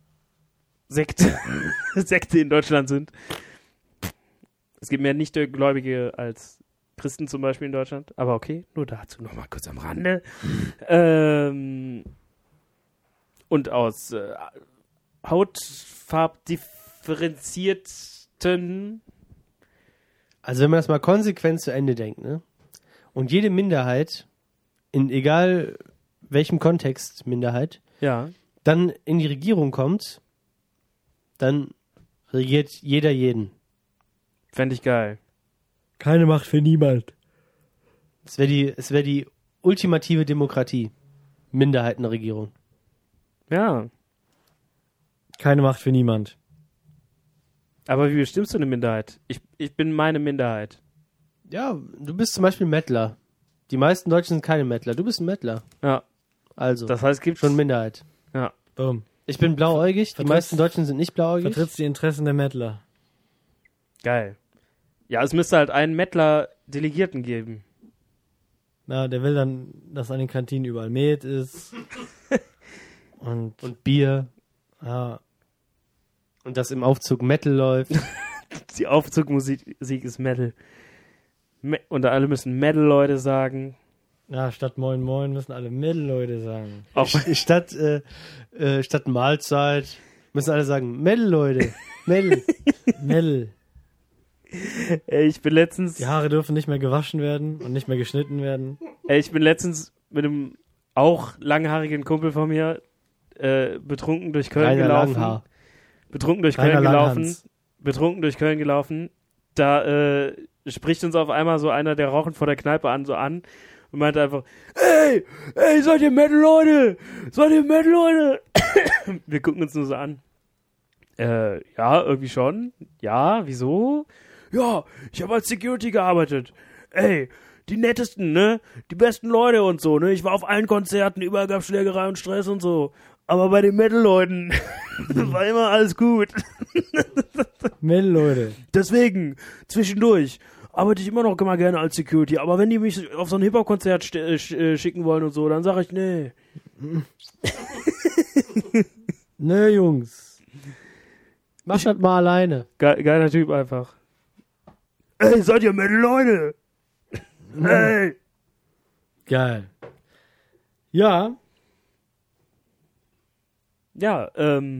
Sekte in Deutschland sind. Es gibt mehr Nicht-Gläubige als Christen zum Beispiel in Deutschland, aber okay, nur dazu nochmal kurz am Rande. Und aus hautfarbdifferenzierten. Also wenn man das mal konsequent zu Ende denkt, ne? Und jede Minderheit, in egal welchem Kontext Minderheit, Ja. dann in die Regierung kommt, dann regiert jeder jeden. Fände ich geil. Keine Macht für niemand. Es wäre die ultimative Demokratie. Minderheitenregierung. Ja. Keine Macht für niemand. Aber wie bestimmst du eine Minderheit? Ich bin meine Minderheit. Ja, du bist zum Beispiel Mettler. Die meisten Deutschen sind keine Mettler. Du bist ein Mettler. Ja. Also, Das heißt, es gibt schon Minderheit. Ja. Boom. Ich bin blauäugig. Die Vertrittst- meisten Deutschen sind nicht blauäugig. Vertrittst die Interessen der Mettler. Geil. Ja, es müsste halt einen Mettler-Delegierten geben. Na, der will dann, dass an den Kantinen überall Met ist. Und Und Bier. ja, Und dass im Aufzug Metal läuft. Die Aufzugmusik ist Metal. Und alle müssen Metal-Leute sagen. ja, statt Moin Moin müssen alle Metal-Leute sagen. Auch statt Mahlzeit müssen alle sagen, Metal, Leute. Metal. Metal. ey, ich bin letztens Die Haare dürfen nicht mehr gewaschen werden und nicht mehr geschnitten werden. mit einem auch langhaarigen Kumpel von mir betrunken durch Köln Rainer gelaufen. Langhaar. Betrunken durch Rainer Köln gelaufen. Langhans. Betrunken durch Köln gelaufen. Da spricht uns auf einmal so einer, der rauchend vor der Kneipe an und meinte einfach, ey, seid ihr Metal-Leute? Seid ihr Metal-Leute? Wir gucken uns nur so an. Ja, irgendwie schon. Ja, wieso? Ja, ich habe als Security gearbeitet. Ey, die nettesten, ne? Die besten Leute und so, ne? Ich war auf allen Konzerten, überall gab Schlägerei und Stress und so. Aber bei den Metal-Leuten war immer alles gut. Metal-Leute. Deswegen, zwischendurch, arbeite ich immer noch mal gerne als Security. Aber wenn die mich auf so ein Hip-Hop-Konzert schicken wollen und so, dann sage ich, nee. Ne, Jungs. Mach das mal alleine. Geiler Typ einfach. Ey, seid ihr Metal-Leute? Hey! Geil. Ja, Ja,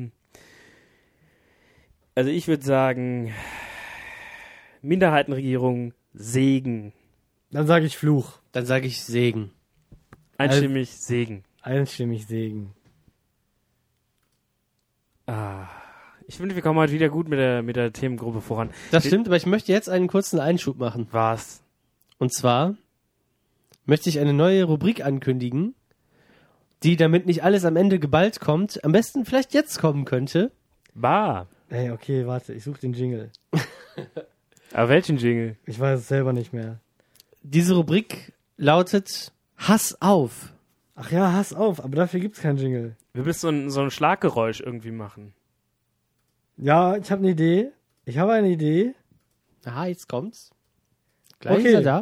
also ich würde sagen, Minderheitenregierung, Segen. dann sage ich Fluch. Dann sage ich Segen. Einstimmig Segen. Einstimmig Segen. Ich finde, wir kommen heute wieder gut mit der Themengruppe voran. Das stimmt, aber ich möchte jetzt einen kurzen Einschub machen. Was? Und zwar möchte ich eine neue Rubrik ankündigen, die, damit nicht alles am Ende geballt kommt, am besten vielleicht jetzt kommen könnte. Bah. Ey, okay, warte, ich suche den Jingle. Aber welchen Jingle? Ich weiß es selber nicht mehr. Diese Rubrik lautet Hass auf. Ach ja, Hass auf, aber dafür gibt's keinen Jingle. Wir müssen so ein Schlaggeräusch irgendwie machen. Ja, ich habe eine Idee. Ich habe eine Idee. Aha, jetzt kommt's. Gleich Okay. ist er da.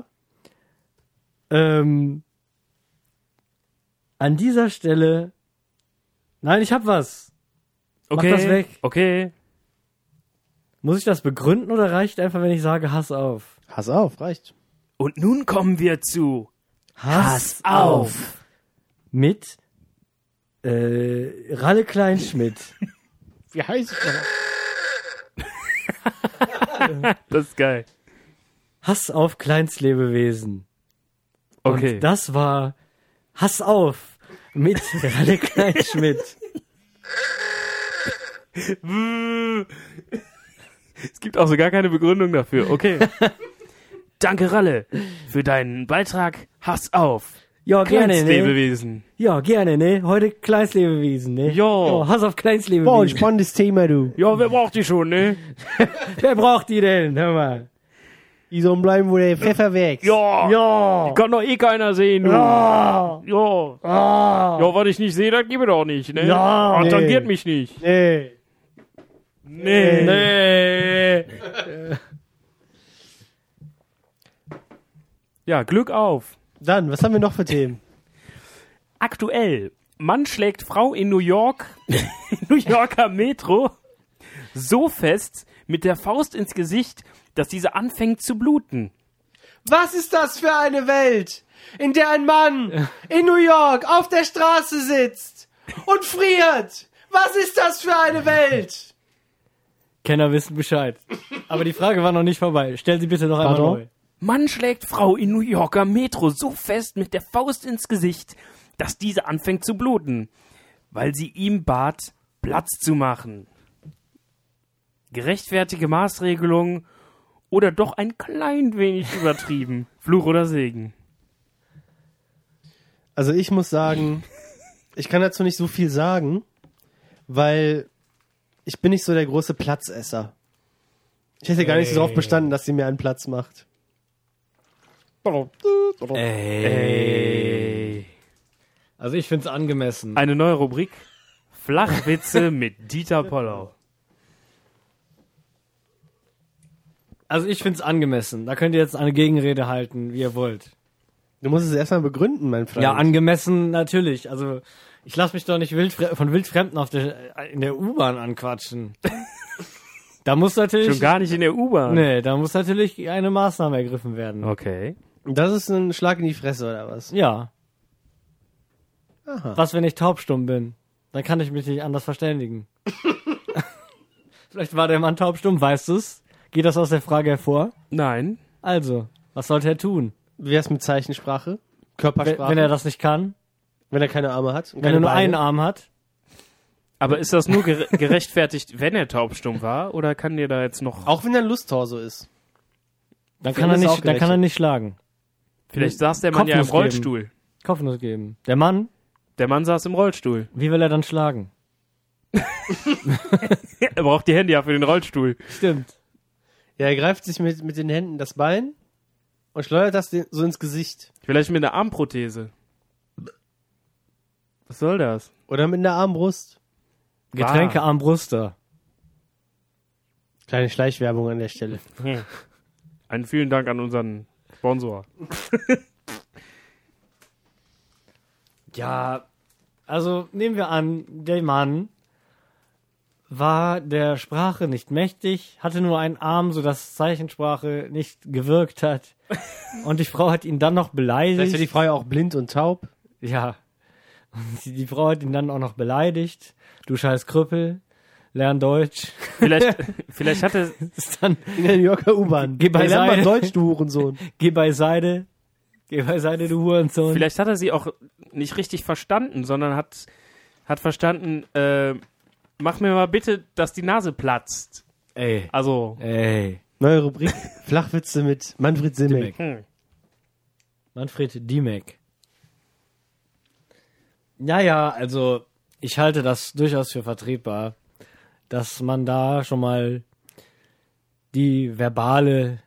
An dieser Stelle. Nein, ich hab was. Okay. das weg. Okay. Muss ich das begründen oder reicht einfach, wenn ich sage, Hass auf? Hass auf, reicht. Und nun kommen wir zu Hass auf. Mit Ralle Kleinschmidt. Wie heißt der? Das ist geil. Hass auf Kleinstlebewesen. Okay. Und das war Hass auf mit Ralle Kleinschmidt. Es gibt auch so gar keine Begründung dafür. Okay. Danke, Ralle, für deinen Beitrag. Hass auf. Ja, gerne, ne? Kleinstlebewesen. Ja, gerne, ne? Heute Kleinstlebewesen, ne? Ja. Oh, Hass auf Boah, ein Kleinstlebewesen. spannendes Thema, du. Ja, wer braucht die schon, ne? Wer braucht die denn? Hör mal. Die sollen bleiben, wo der Pfeffer wächst. Ja. Ja. Kann doch eh keiner sehen, du. Ja. Ja. Ah. Ja, was ich nicht sehe, das gebe doch nicht, ne? Ja. Ah, Nee. tangiert mich nicht. Nee. Nee. Ja, Glück auf. Dann, was haben wir noch für Themen? Aktuell. Mann schlägt Frau in New York, New Yorker Metro, so fest mit der Faust ins Gesicht, dass diese anfängt zu bluten. Was ist das für eine Welt, in der ein Mann in New York auf der Straße sitzt und friert? Was ist das für eine Welt? Kenner wissen Bescheid. Aber die Frage war noch nicht vorbei. Stell sie bitte noch einmal Pardon? neu. Mann schlägt Frau in New Yorker Metro so fest mit der Faust ins Gesicht, dass diese anfängt zu bluten, weil sie ihm bat, Platz zu machen. Gerechtfertige Maßregelung oder doch ein klein wenig übertrieben? Fluch oder Segen? Also ich muss sagen, ich kann dazu nicht so viel sagen, weil ich bin nicht so der große Platzesser. Ich hätte gar nicht so drauf bestanden, dass sie mir einen Platz macht. Ey. Also ich find's angemessen. Eine neue Rubrik. Flachwitze mit Dieter Pollau. Also ich find's angemessen. Da könnt ihr jetzt eine Gegenrede halten, wie ihr wollt. Du musst es erstmal begründen, mein Freund. Ja, angemessen natürlich. Also ich lasse mich doch nicht von Wildfremden in der U-Bahn anquatschen. Da muss natürlich... Schon gar nicht in der U-Bahn. Nee, da muss natürlich eine Maßnahme ergriffen werden. Okay. Das ist ein Schlag in die Fresse, oder was? Ja. Aha. Was, wenn ich taubstumm bin? Dann kann ich mich nicht anders verständigen. Vielleicht war der Mann taubstumm, weißt du's? Geht das aus der Frage hervor? Nein. Also, was sollte er tun? Wie wär's mit Zeichensprache? Körpersprache? Wenn er das nicht kann? Wenn er keine Arme hat? Und Wenn keine er nur Beine? einen Arm hat? Aber ist das nur gerechtfertigt, wenn er taubstumm war? Oder kann dir da jetzt noch... Auch wenn er ein Lusttorso ist. Dann Ich kann er finde das auch nicht, dann kann er nicht schlagen. Vielleicht saß der Mann ja im Kopfnuss geben. Rollstuhl. Kopfnuss geben. Der Mann, Der Mann saß im Rollstuhl. wie will er dann schlagen? Er braucht die Hände ja für den Rollstuhl. Stimmt. Ja, er greift sich mit den Händen das Bein und schleudert das so ins Gesicht. Vielleicht mit einer Armprothese. Was soll das? Oder mit einer Armbrust. Getränkearmbruster. Kleine Schleichwerbung an der Stelle. Einen vielen Dank an unseren Sponsor. Ja, also nehmen wir an, der Mann war der Sprache nicht mächtig, hatte nur einen Arm, sodass Zeichensprache nicht gewirkt hat. Und die Frau hat ihn dann noch beleidigt. Vielleicht ist die Frau ja auch blind und taub. Ja. Und die Frau hat ihn dann auch noch beleidigt. Du scheiß Krüppel, lern Deutsch. Vielleicht hatte... Ist dann, In der New Yorker U-Bahn. Geh beiseite. Lern mal Deutsch, du Hurensohn. geh beiseite, du Hurensohn. Vielleicht hat er sie auch nicht richtig verstanden, sondern hat verstanden, mach mir mal bitte, dass die Nase platzt. Ey. Also, Neue Rubrik. Flachwitze mit Manfred Simek. Manfred Diemek. Ja, also ich halte das durchaus für vertretbar, dass man da schon mal die verbale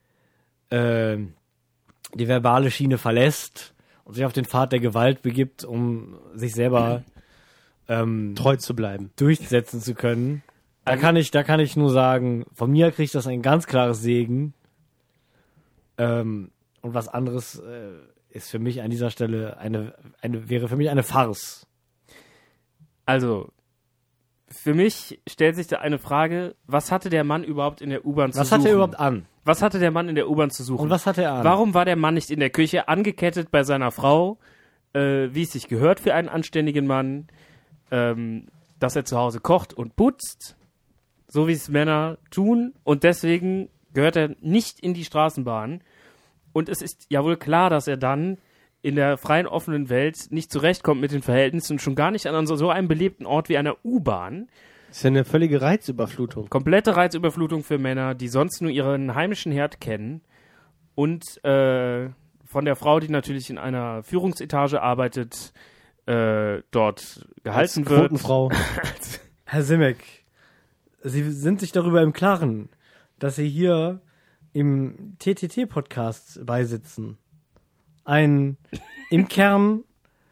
Schiene verlässt und sich auf den Pfad der Gewalt begibt, um sich selber Treu zu bleiben. durchsetzen zu können. Da kann ich nur sagen, von mir kriegt das ein ganz klares Segen. Und was anderes ist für mich an dieser Stelle wäre für mich eine Farce. Also, für mich stellt sich da eine Frage, was hatte der Mann überhaupt in der U-Bahn zu suchen? Was hat er überhaupt an? Was hatte der Mann in der U-Bahn zu suchen? Und was hat er an? Warum war der Mann nicht in der Küche angekettet bei seiner Frau, wie es sich gehört für einen anständigen Mann, dass er zu Hause kocht und putzt, so wie es Männer tun, und deswegen gehört er nicht in die Straßenbahn. Und es ist ja wohl klar, dass er dann in der freien, offenen Welt nicht zurechtkommt mit den Verhältnissen und schon gar nicht an so einem belebten Ort wie einer U-Bahn. Das ist ja eine völlige Reizüberflutung. Komplette Reizüberflutung für Männer, die sonst nur ihren heimischen Herd kennen. Und von der Frau, die natürlich in einer Führungsetage arbeitet, dort gehalten wird. Quotenfrau. Herr Simek, Sie sind sich darüber im Klaren, dass Sie hier im TTT-Podcast beisitzen. Ein im Kern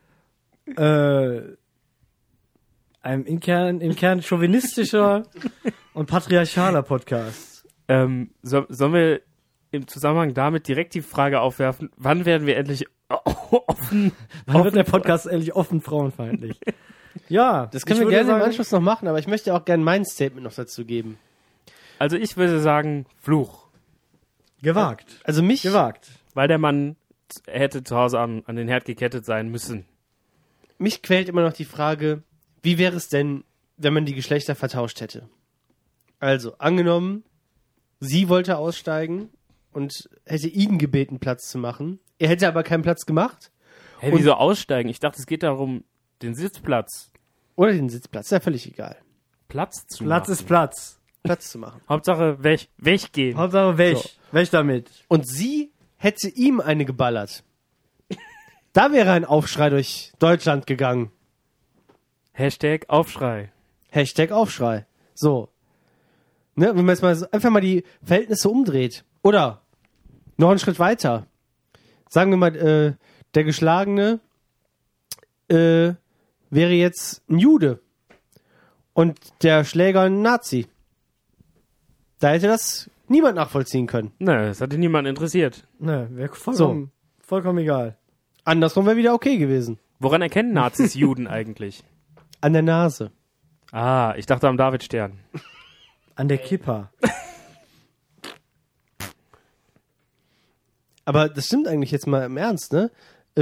chauvinistischer und patriarchaler Podcast. Sollen wir im Zusammenhang damit direkt die Frage aufwerfen, wann werden wir endlich offen? Wann wird der Podcast endlich offen frauenfeindlich? Ja, Das können ich wir würde gerne im sagen, Anschluss noch machen, aber ich möchte auch gerne mein Statement noch dazu geben. Also ich würde sagen, Fluch. Gewagt. Also mich, Gewagt. Weil der Mann hätte zu Hause an den Herd gekettet sein müssen. mich quält immer noch die Frage, wie wäre es denn, wenn man die Geschlechter vertauscht hätte? Also, angenommen, sie wollte aussteigen und hätte ihn gebeten, Platz zu machen. Er hätte aber keinen Platz gemacht. Hä, wieso aussteigen? Ich dachte, es geht darum, den Sitzplatz. Oder den Sitzplatz, ist ja völlig egal. Platz zu Platz machen. ist Platz. Platz zu machen. Hauptsache weggehen. Hauptsache weg. So. Weg damit. Und sie hätte ihm eine geballert. Da wäre ein Aufschrei durch Deutschland gegangen. Hashtag Aufschrei. Hashtag Aufschrei. So. Ne, wenn man jetzt mal so einfach mal die Verhältnisse umdreht. Oder noch einen Schritt weiter. Sagen wir mal, der Geschlagene wäre jetzt ein Jude. Und der Schläger ein Nazi. Da hätte das niemand nachvollziehen können. Ne, das hatte niemand interessiert. Ne, wäre vollkommen egal. Andersrum wäre wieder okay gewesen. Woran erkennen Nazis Juden eigentlich? An der Nase. Ah, ich dachte am Davidstern. An der Kippa. Aber das stimmt eigentlich jetzt mal im Ernst, ne?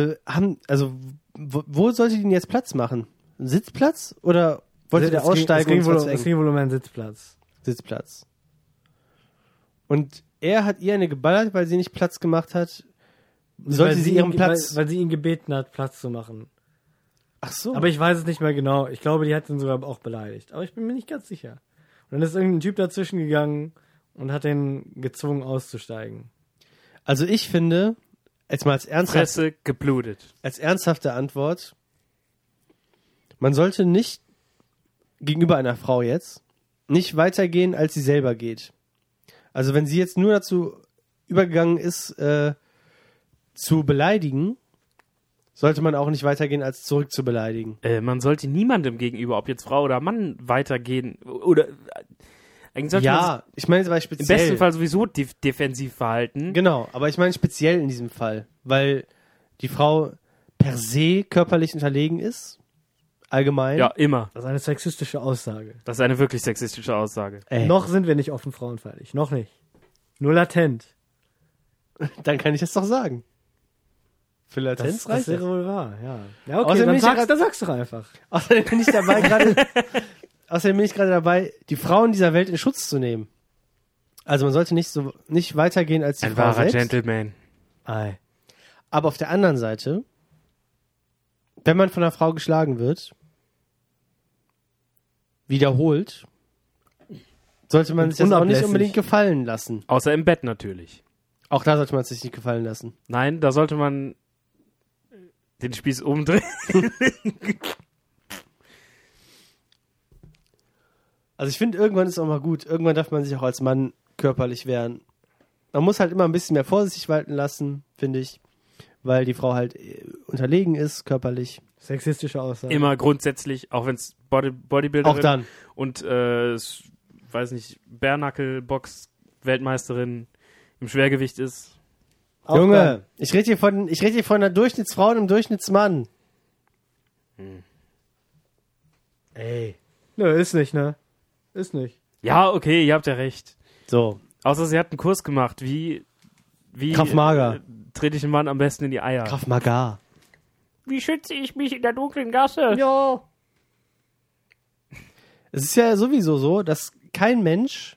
Wo sollte die denn jetzt Platz machen? Ein Sitzplatz? Oder wollte der aussteigen? Es ging wohl um einen Sitzplatz. Sitzplatz. Und er hat ihr eine geballert, weil sie nicht Platz gemacht hat. Sollte sie ihren Platz... Weil sie ihn gebeten hat, Platz zu machen. Ach so. Aber ich weiß es nicht mehr genau. Ich glaube, die hat ihn sogar auch beleidigt. Aber ich bin mir nicht ganz sicher. Und dann ist irgendein Typ dazwischen gegangen und hat den gezwungen auszusteigen. Also ich finde, jetzt mal als Fresse geblutet. ernsthafte Antwort, man sollte nicht gegenüber einer Frau jetzt nicht weitergehen, als sie selber geht. Also wenn sie jetzt nur dazu übergegangen ist, zu beleidigen, sollte man auch nicht weitergehen, als zurück zu beleidigen. Man sollte niemandem gegenüber, ob jetzt Frau oder Mann, weitergehen. Oder eigentlich sollte man Ja, ich meine jetzt aber im speziell. besten Fall sowieso defensiv verhalten. Genau, aber ich meine speziell in diesem Fall, weil die Frau per se körperlich unterlegen ist, allgemein. Ja, immer. Das ist eine sexistische Aussage. Das ist eine wirklich sexistische Aussage. Noch sind wir nicht offen frauenfeindlich. Noch nicht. Nur latent. Dann kann ich das doch sagen. Für Latenz Das reicht wäre das. wohl wahr, ja. Ja, okay, Außerdem bin dann ich sag's doch einfach. Außerdem bin ich gerade dabei, die Frauen dieser Welt in Schutz zu nehmen. Also man sollte nicht weitergehen als die Ein Frau wahrer selbst. Gentleman. Ei. Aber auf der anderen Seite, wenn man von einer Frau geschlagen wird, wiederholt, sollte man Und sich das auch nicht unablässig. unbedingt gefallen lassen. Außer im Bett natürlich. Auch da sollte man es sich nicht gefallen lassen. Nein, da sollte man den Spieß umdrehen. Also ich finde, irgendwann ist es auch mal gut. Irgendwann darf man sich auch als Mann körperlich wehren. Man muss halt immer ein bisschen mehr vorsichtig walten lassen, finde ich. Weil die Frau halt unterlegen ist, körperlich. Sexistische Aussage. Immer grundsätzlich, auch wenn es Bodybuilderin Auch dann. und weiß nicht, Bare-Knuckle-Box-Weltmeisterin im Schwergewicht ist. Junge, ich rede hier von einer Durchschnittsfrau und einem Durchschnittsmann. Ey. Nö, ist nicht, ne? Ist nicht. Ja, okay, ihr habt ja recht. So. Außer sie hat einen Kurs gemacht. Wie Krav Maga. Trete ich einen Mann am besten in die Eier? Krav Maga. Wie schütze ich mich in der dunklen Gasse? Ja. Es ist ja sowieso so, dass kein Mensch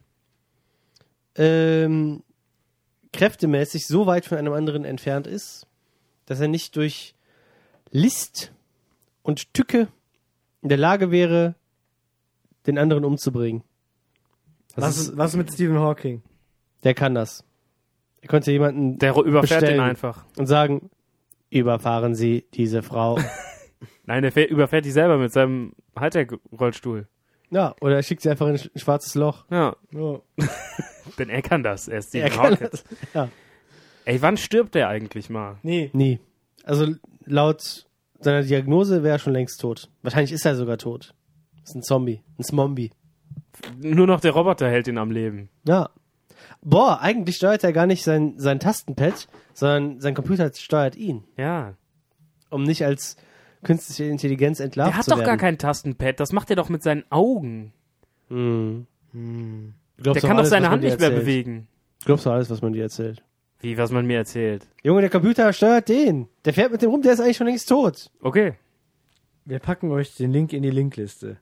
kräftemäßig so weit von einem anderen entfernt ist, dass er nicht durch List und Tücke in der Lage wäre, den anderen umzubringen. Was mit Stephen Hawking? Der kann das. Er konnte jemanden Der überfährt bestellen den einfach. und sagen, überfahren Sie diese Frau. Nein, der überfährt die selber mit seinem Hightech-Rollstuhl. Ja, oder er schickt sie einfach in ein schwarzes Loch. Ja, Ja. denn er kann das. Er ist Er Stephen kann Hawking. das. Ja. Ey, wann stirbt der eigentlich mal? Nee. Nie. Also laut seiner Diagnose wäre er schon längst tot. Wahrscheinlich ist er sogar tot. Ist ein Zombie. Ein Zombie. Nur noch der Roboter hält ihn am Leben. Ja. Boah, eigentlich steuert er gar nicht sein Tastenpad, sondern sein Computer steuert ihn. Ja. Um nicht als künstliche Intelligenz entlarvt Der hat zu doch werden. gar kein Tastenpad. Das macht er doch mit seinen Augen. Hm. Der kann doch seine Hand nicht mehr bewegen. Glaubst du alles, was man dir erzählt? Wie, was man mir erzählt? Junge, der Computer steuert den. Der fährt mit dem rum, der ist eigentlich schon längst tot. Okay. Wir packen euch den Link in die Linkliste.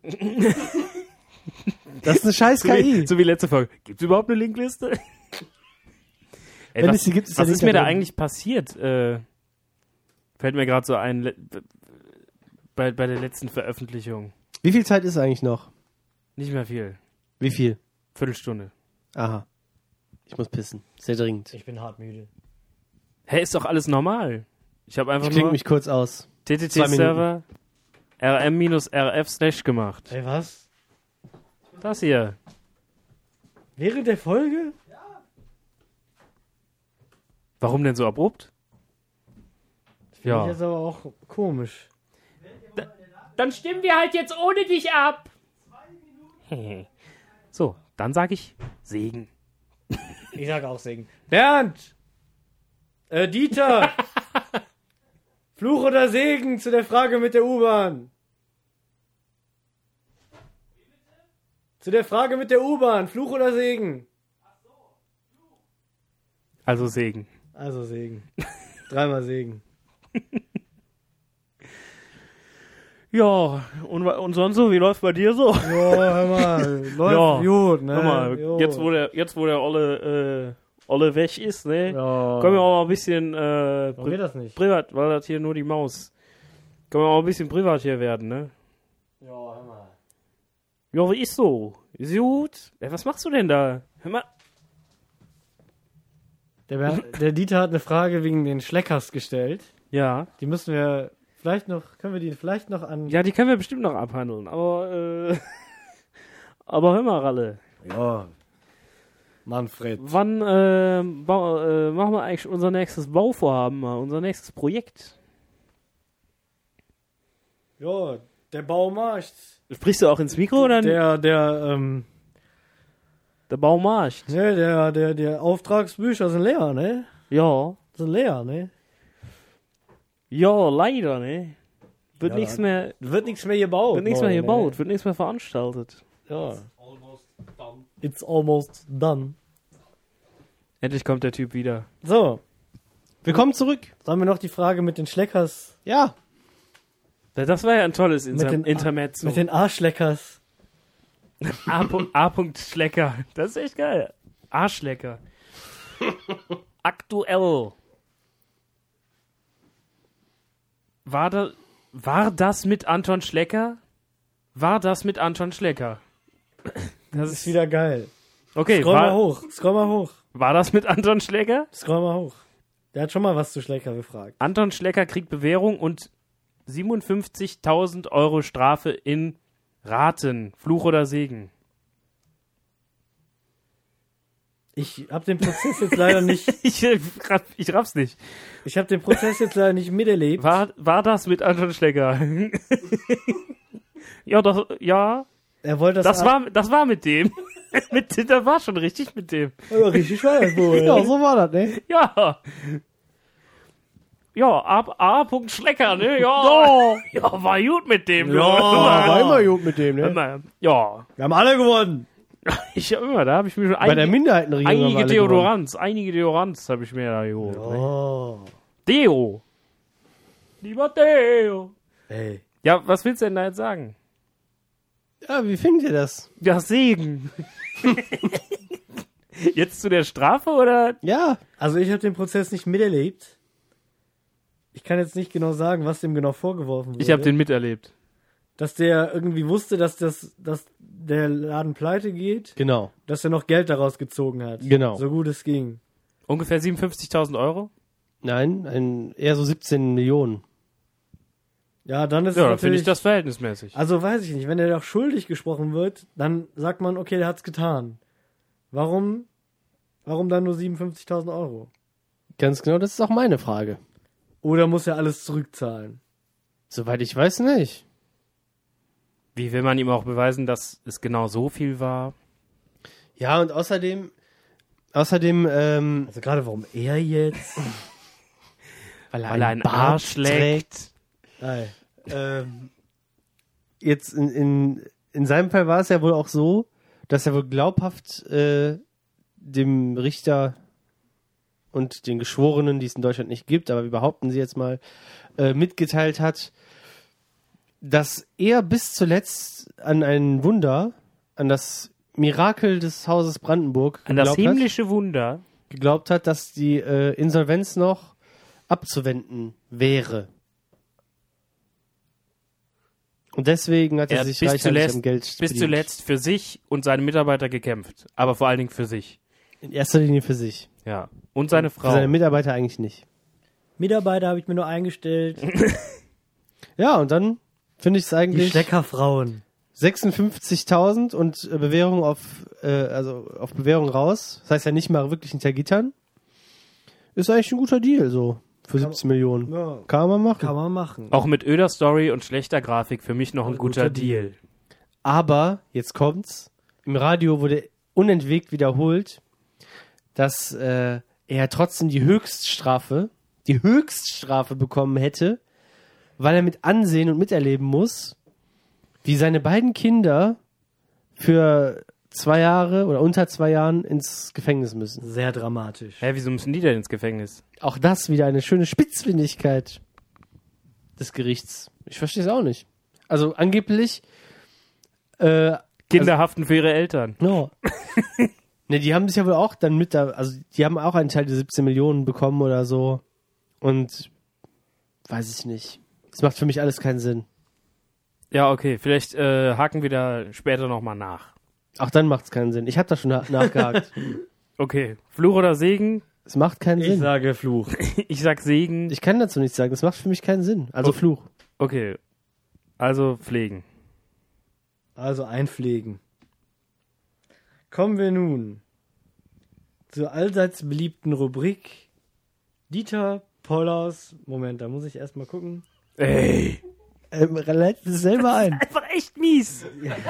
Das ist eine scheiß KI. So wie letzte Folge. Gibt's überhaupt eine Linkliste? Ey, Wenn was es die gibt, ist der was Link ist mir da da drin. eigentlich passiert? Fällt mir gerade so ein, bei der letzten Veröffentlichung. Wie viel Zeit ist eigentlich noch? Nicht mehr viel. Wie viel? Viertelstunde. Aha. Ich muss pissen. Sehr dringend. Ich bin hart müde. Hä, ist doch alles normal. Ich habe einfach Ich klinge nur mich kurz aus. 2 Minuten. TTT-Server rm-rf/ gemacht. Ey, was? Das hier. Während der Folge? Warum denn so abrupt? Finde Ja. ich jetzt aber auch komisch. Dann stimmen wir halt jetzt ohne dich ab. So, dann sage ich Segen. Ich sage auch Segen. Bernd! Dieter! Fluch oder Segen zu der Frage mit der U-Bahn. Zu der Frage mit der U-Bahn. Fluch oder Segen? Also Segen. Also Segen. Dreimal Segen. Ja, und sonst so, wie läuft bei dir so? Ja, hör mal. Läuft gut, ne? Guck mal, Gut. jetzt wo der Olle weg ist, ne? Ja. Können wir auch mal ein bisschen Warum geht das nicht? privat, weil das hier nur die Maus. Können wir auch ein bisschen privat hier werden, ne? Ja, hör mal. Ja, wie ist so? Ist gut? Ey, was machst du denn da? Hör mal. Der Dieter hat eine Frage wegen den Schleckers gestellt. Ja. Die müssen wir können wir die vielleicht noch an... Ja, die können wir bestimmt noch abhandeln, aber aber hör mal, Ralle. Ja. Manfred. Wann machen wir eigentlich unser nächstes Bauvorhaben mal, unser nächstes Projekt? Ja, der Baumarkt. Sprichst du auch ins Mikro oder nicht? Der Baumarkt. Ne, der Auftragsbücher sind leer, ne? Ja. Sind leer, ne? Ja, leider, ne? Wird Ja, nichts mehr, Wird nichts mehr gebaut. wird nichts mehr morgen, gebaut, wird nichts mehr veranstaltet. Ne? Ja. It's almost done. Endlich kommt der Typ wieder. So, Willkommen zurück. sollen wir noch die Frage mit den Schleckers, Ja. Das war ja ein tolles den- Intermezzo. mit den Arschleckers. A. Schlecker. Das ist echt geil. Arschlecker. Aktuell. War das mit Anton Schlecker? War das mit Anton Schlecker? Das ist wieder geil. Okay, Scroll mal hoch, scroll mal hoch, war das mit Anton Schlecker? scroll mal hoch. Der hat schon mal was zu Schlecker gefragt. Anton Schlecker kriegt Bewährung und 57.000 Euro Strafe in Raten. Fluch oder Segen? Ich habe den Prozess jetzt leider nicht, Ich raff's nicht. ich habe den Prozess jetzt leider nicht miterlebt. War das mit Anton Schlecker? Ja, Er wollte das war mit dem. Das war schon richtig mit dem. Ja, richtig schwer wohl. Ja, so war das, ne? Ja. Ja, A. Schlecker, ne? Ja. Ja, war gut mit dem. Ja, War immer gut mit dem, ne? Immer. Ja. Wir haben alle gewonnen. Da habe ich mir schon Bei der Minderheitenregierung haben wir einige alle Deodoranz habe ich mir da geholt. Ne? Oh. Deo. Lieber Deo. Ey. Ja, was willst du denn da jetzt sagen? gewonnen. Ja, wie findet ihr das? Ja, Segen. Jetzt zu der Strafe oder? Ja, Also ich habe den Prozess nicht miterlebt. Ich kann jetzt nicht genau sagen, was dem genau vorgeworfen wurde. Ich habe den miterlebt. Dass der irgendwie wusste, dass der Laden pleite geht, genau. dass er noch Geld daraus gezogen hat. Genau. So gut es ging. Ungefähr 57.000 Euro? Nein, eher so 17 Millionen. Ja, dann ist es Ja, dann finde natürlich... ich das verhältnismäßig. Also weiß ich nicht, wenn er doch schuldig gesprochen wird, dann sagt man, okay, der hat's getan. Warum dann nur 57.000 Euro? Ganz genau, das ist auch meine Frage. Oder muss er alles zurückzahlen? Soweit ich weiß nicht. Wie will man ihm auch beweisen, dass es genau so viel war? Ja, und außerdem, Also gerade warum er jetzt? Weil er einen Arsch leckt. Ey. Jetzt in seinem Fall war es ja wohl auch so, dass er wohl glaubhaft dem Richter und den Geschworenen, die es in Deutschland nicht gibt, aber wir behaupten sie jetzt mal, mitgeteilt hat, dass er bis zuletzt an ein Wunder, an das Mirakel des Hauses Brandenburg An das himmlische Wunder. geglaubt hat, dass die Insolvenz noch abzuwenden wäre. Und deswegen hat Er er hat sich bis reichlich am Geld bis bedient. zuletzt für sich und seine Mitarbeiter gekämpft. Aber vor allen Dingen für sich. In erster Linie für sich. Ja. Und seine Für Frau. seine Mitarbeiter eigentlich nicht. Mitarbeiter habe ich mir nur eingestellt. Ja, und dann finde ich es Die eigentlich Steckerfrauen. 56.000 und Bewährung auf Bewährung raus. Das heißt ja nicht mal wirklich hinter Gittern. Ist eigentlich ein guter Deal, so. Für 17 Millionen. Ja, Kann man machen. kann man machen. Auch mit öder Story und schlechter Grafik für mich noch ein guter Deal. Aber, jetzt kommt's, im Radio wurde unentwegt wiederholt, dass er trotzdem die Höchststrafe bekommen hätte, weil er mit ansehen und miterleben muss, wie seine beiden Kinder für 2 Jahre oder unter 2 Jahren ins Gefängnis müssen. Sehr dramatisch. Hä, wieso müssen die denn ins Gefängnis? Auch das wieder eine schöne Spitzfindigkeit des Gerichts. Ich verstehe es auch nicht. Also angeblich Kinder haften für ihre Eltern. no. Ne, die haben sich ja wohl auch dann die haben auch einen Teil der 17 Millionen bekommen oder so. Und weiß ich nicht. Das macht für mich alles keinen Sinn. Ja, okay. Vielleicht haken wir da später nochmal nach. Auch dann macht es keinen Sinn. Ich habe da schon nachgehakt. Okay. Fluch oder Segen? Es macht keinen Ich Sinn. sage Fluch. Ich sag Segen. Ich kann dazu nichts sagen. Das macht für mich keinen Sinn. Also Oh. Fluch. Okay. Also pflegen. Also einpflegen. Kommen wir nun zur allseits beliebten Rubrik Dieter Pollers. Moment, da muss ich erstmal gucken. Ey. Leitet es selber ein. Einfach echt mies.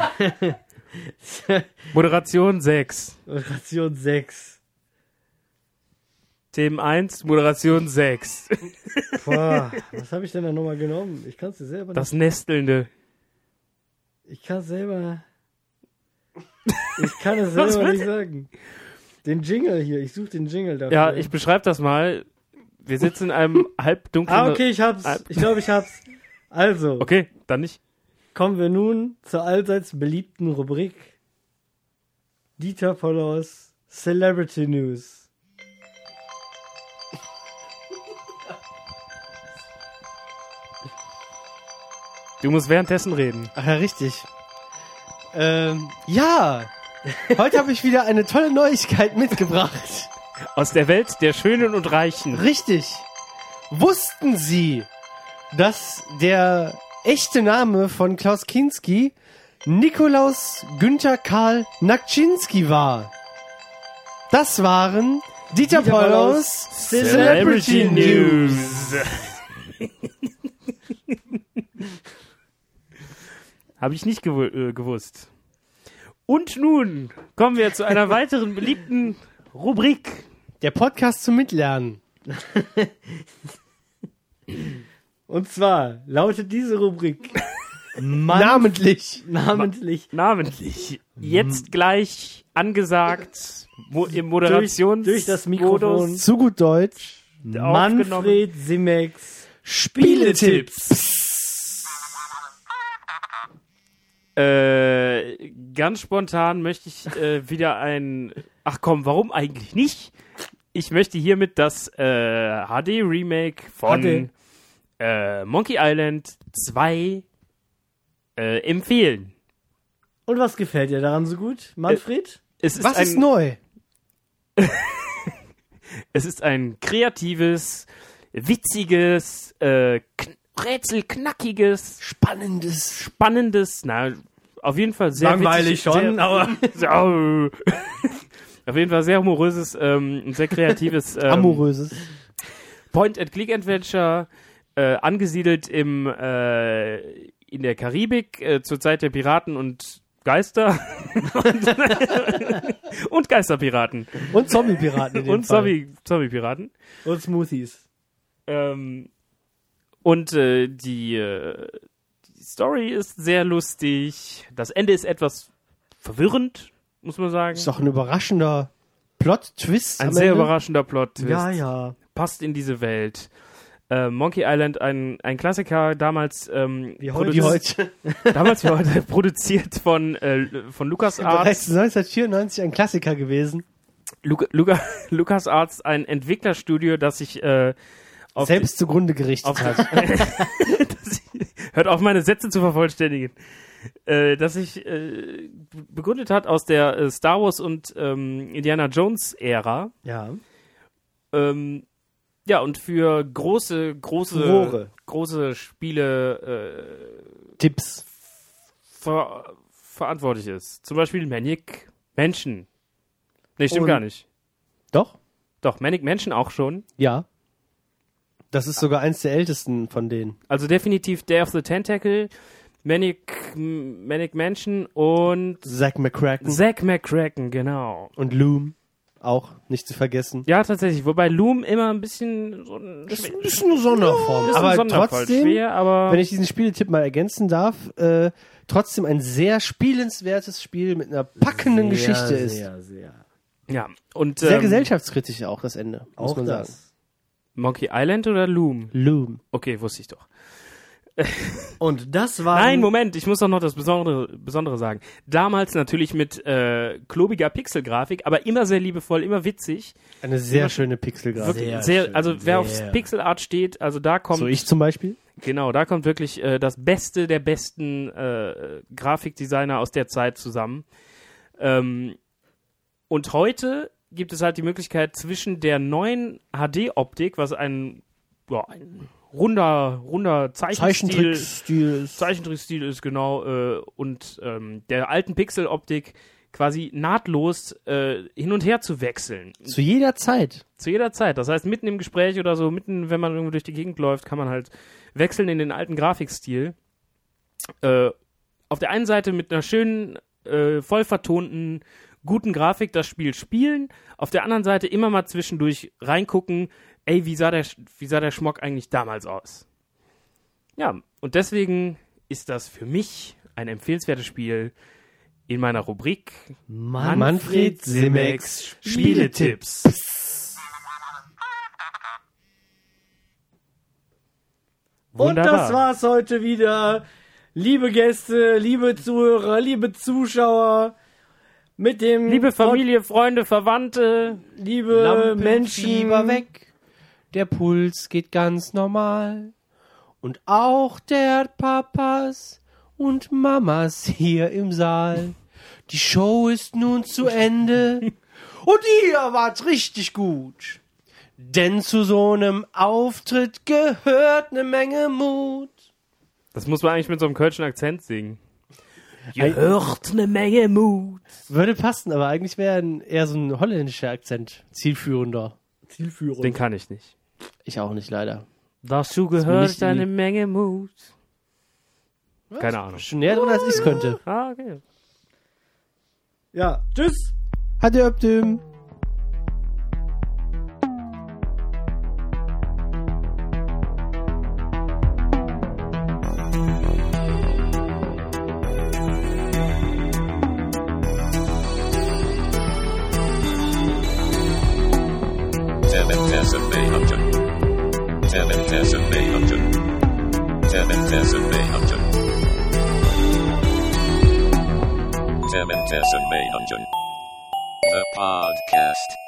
Moderation 6. Moderation 6. Themen 1, Moderation 6. Boah, was habe ich denn da nochmal genommen? Ich kann es dir selber Das Nestelnde. Ich kann es selber. Ich kann es Was selber wird- nicht sagen. Den Jingle hier, ich suche den Jingle dafür. Ja, ich beschreibe das mal. Wir sitzen in einem halbdunklen... okay, ich hab's. Ich glaube, ich hab's. Also, Okay, dann nicht. kommen wir nun zur allseits beliebten Rubrik Dieter Pollers Celebrity News. Du musst währenddessen reden. Ach ja, richtig. Ja. Heute habe ich wieder eine tolle Neuigkeit mitgebracht. Aus der Welt der Schönen und Reichen. Richtig. Wussten Sie, dass der echte Name von Klaus Kinski Nikolaus Günther Karl Nakczynski war? Das waren Dieter Pollers Celebrity News. Habe ich nicht gewusst. Und nun kommen wir zu einer weiteren beliebten Rubrik. Der Podcast zum Mitlernen. Und zwar lautet diese Rubrik Namentlich. Namentlich. Jetzt gleich angesagt im Moderations durch das Mikrofon Zu gut Deutsch. Manfred Simex Spieletipps. Ganz spontan möchte ich wieder ach komm, warum eigentlich nicht? Ich möchte hiermit das HD-Remake von Monkey Island 2 empfehlen. Und was gefällt dir daran so gut, Manfred? Was ist neu? Es ist ein kreatives, witziges, rätselknackiges, spannendes, auf jeden Fall sehr Langweilig witzig, schon, aber auf jeden Fall sehr humoröses und sehr kreatives Amoröses. Point-and-Click-Adventure, angesiedelt in der Karibik zur Zeit der Piraten und Geister und Geisterpiraten Und Zombie-Piraten in dem und Fall. Zombie-Piraten. und Smoothies. Die Story ist sehr lustig. Das Ende ist etwas verwirrend, muss man sagen. Ist doch ein überraschender Plot-Twist. Ein am sehr Ende. überraschender Plot-Twist. Ja. Passt in diese Welt. Monkey Island, ein Klassiker, damals Wie heute. damals wie heute produziert von LucasArts. Bereits 1994 ein Klassiker gewesen. LucasArts, ein Entwicklerstudio, das sich Selbst zugrunde gerichtet hat. hört auf, meine Sätze zu vervollständigen. Das sich begründet hat aus der Star Wars und Indiana Jones Ära. Ja. Ja, und für große Spiele Tipps. verantwortlich ist. Zum Beispiel Manic Mansion. Nee, stimmt Und- gar nicht. Doch? Doch, Manic Mansion auch schon. Ja. Das ist sogar eins der ältesten von denen. Also definitiv Day of the Tentacle, Manic Mansion und Zack McCracken Zack McCracken, genau. und Loom. Auch nicht zu vergessen. Ja, tatsächlich. Wobei Loom immer ein bisschen so ein Das ist ein bisschen eine Sonderform. ist ein Aber Sonderfall. trotzdem, Schwer, aber wenn ich diesen Spieletipp mal ergänzen darf, trotzdem ein sehr spielenswertes Spiel mit einer packenden Geschichte ist. Sehr. ja. Und Sehr gesellschaftskritisch auch das Ende, muss Auch man sagen. das. Monkey Island oder Loom? Loom. Okay, wusste ich doch. Und das war... Nein, Moment, ich muss doch noch das Besondere sagen. Damals natürlich mit klobiger Pixelgrafik, aber immer sehr liebevoll, immer witzig. Eine sehr schöne Pixelgrafik. Wirklich Sehr schön, also wer auf sehr. Pixelart steht, also da kommt So ich zum Beispiel. genau, da kommt wirklich das Beste der besten Grafikdesigner aus der Zeit zusammen. Und heute gibt es halt die Möglichkeit zwischen der neuen HD-Optik, was ein runder Zeichentrickstil ist, genau, und der alten Pixel-Optik quasi nahtlos hin und her zu wechseln. Zu jeder Zeit. Zu jeder Zeit. Das heißt, mitten im Gespräch oder so, mitten, wenn man irgendwo durch die Gegend läuft, kann man halt wechseln in den alten Grafikstil. Auf der einen Seite mit einer schönen, voll vertonten, guten Grafik das Spiel spielen. Auf der anderen Seite immer mal zwischendurch reingucken, ey, wie sah der Schmock eigentlich damals aus? Ja, und deswegen ist das für mich ein empfehlenswertes Spiel in meiner Rubrik Manfred Simex Spieletipps. Und das war's heute wieder. Liebe Gäste, liebe Zuhörer, liebe Zuschauer, mit dem Liebe Familie, Freunde, Verwandte, liebe Menschen, Fieber weg. Der Puls geht ganz normal. Und auch der Papas und Mamas hier im Saal. Die Show ist nun zu Ende. Und ihr wart richtig gut. Denn zu so einem Auftritt gehört eine Menge Mut. Das muss man eigentlich mit so einem kölschen Akzent singen. Ihr hört eine Menge Mut. Würde passen, aber eigentlich wäre eher so ein holländischer Akzent zielführender. Den kann ich nicht. Ich auch nicht, leider. Dazu mir gehört nicht eine Menge Mut. Keine Ahnung. Schon näher dran, als ich es könnte. Ah, okay. Ja, tschüss. Hadi öptüm. Tementessen Mayhunten. Tementessen Mayhunten. Tementessen Mayhunten. The podcast.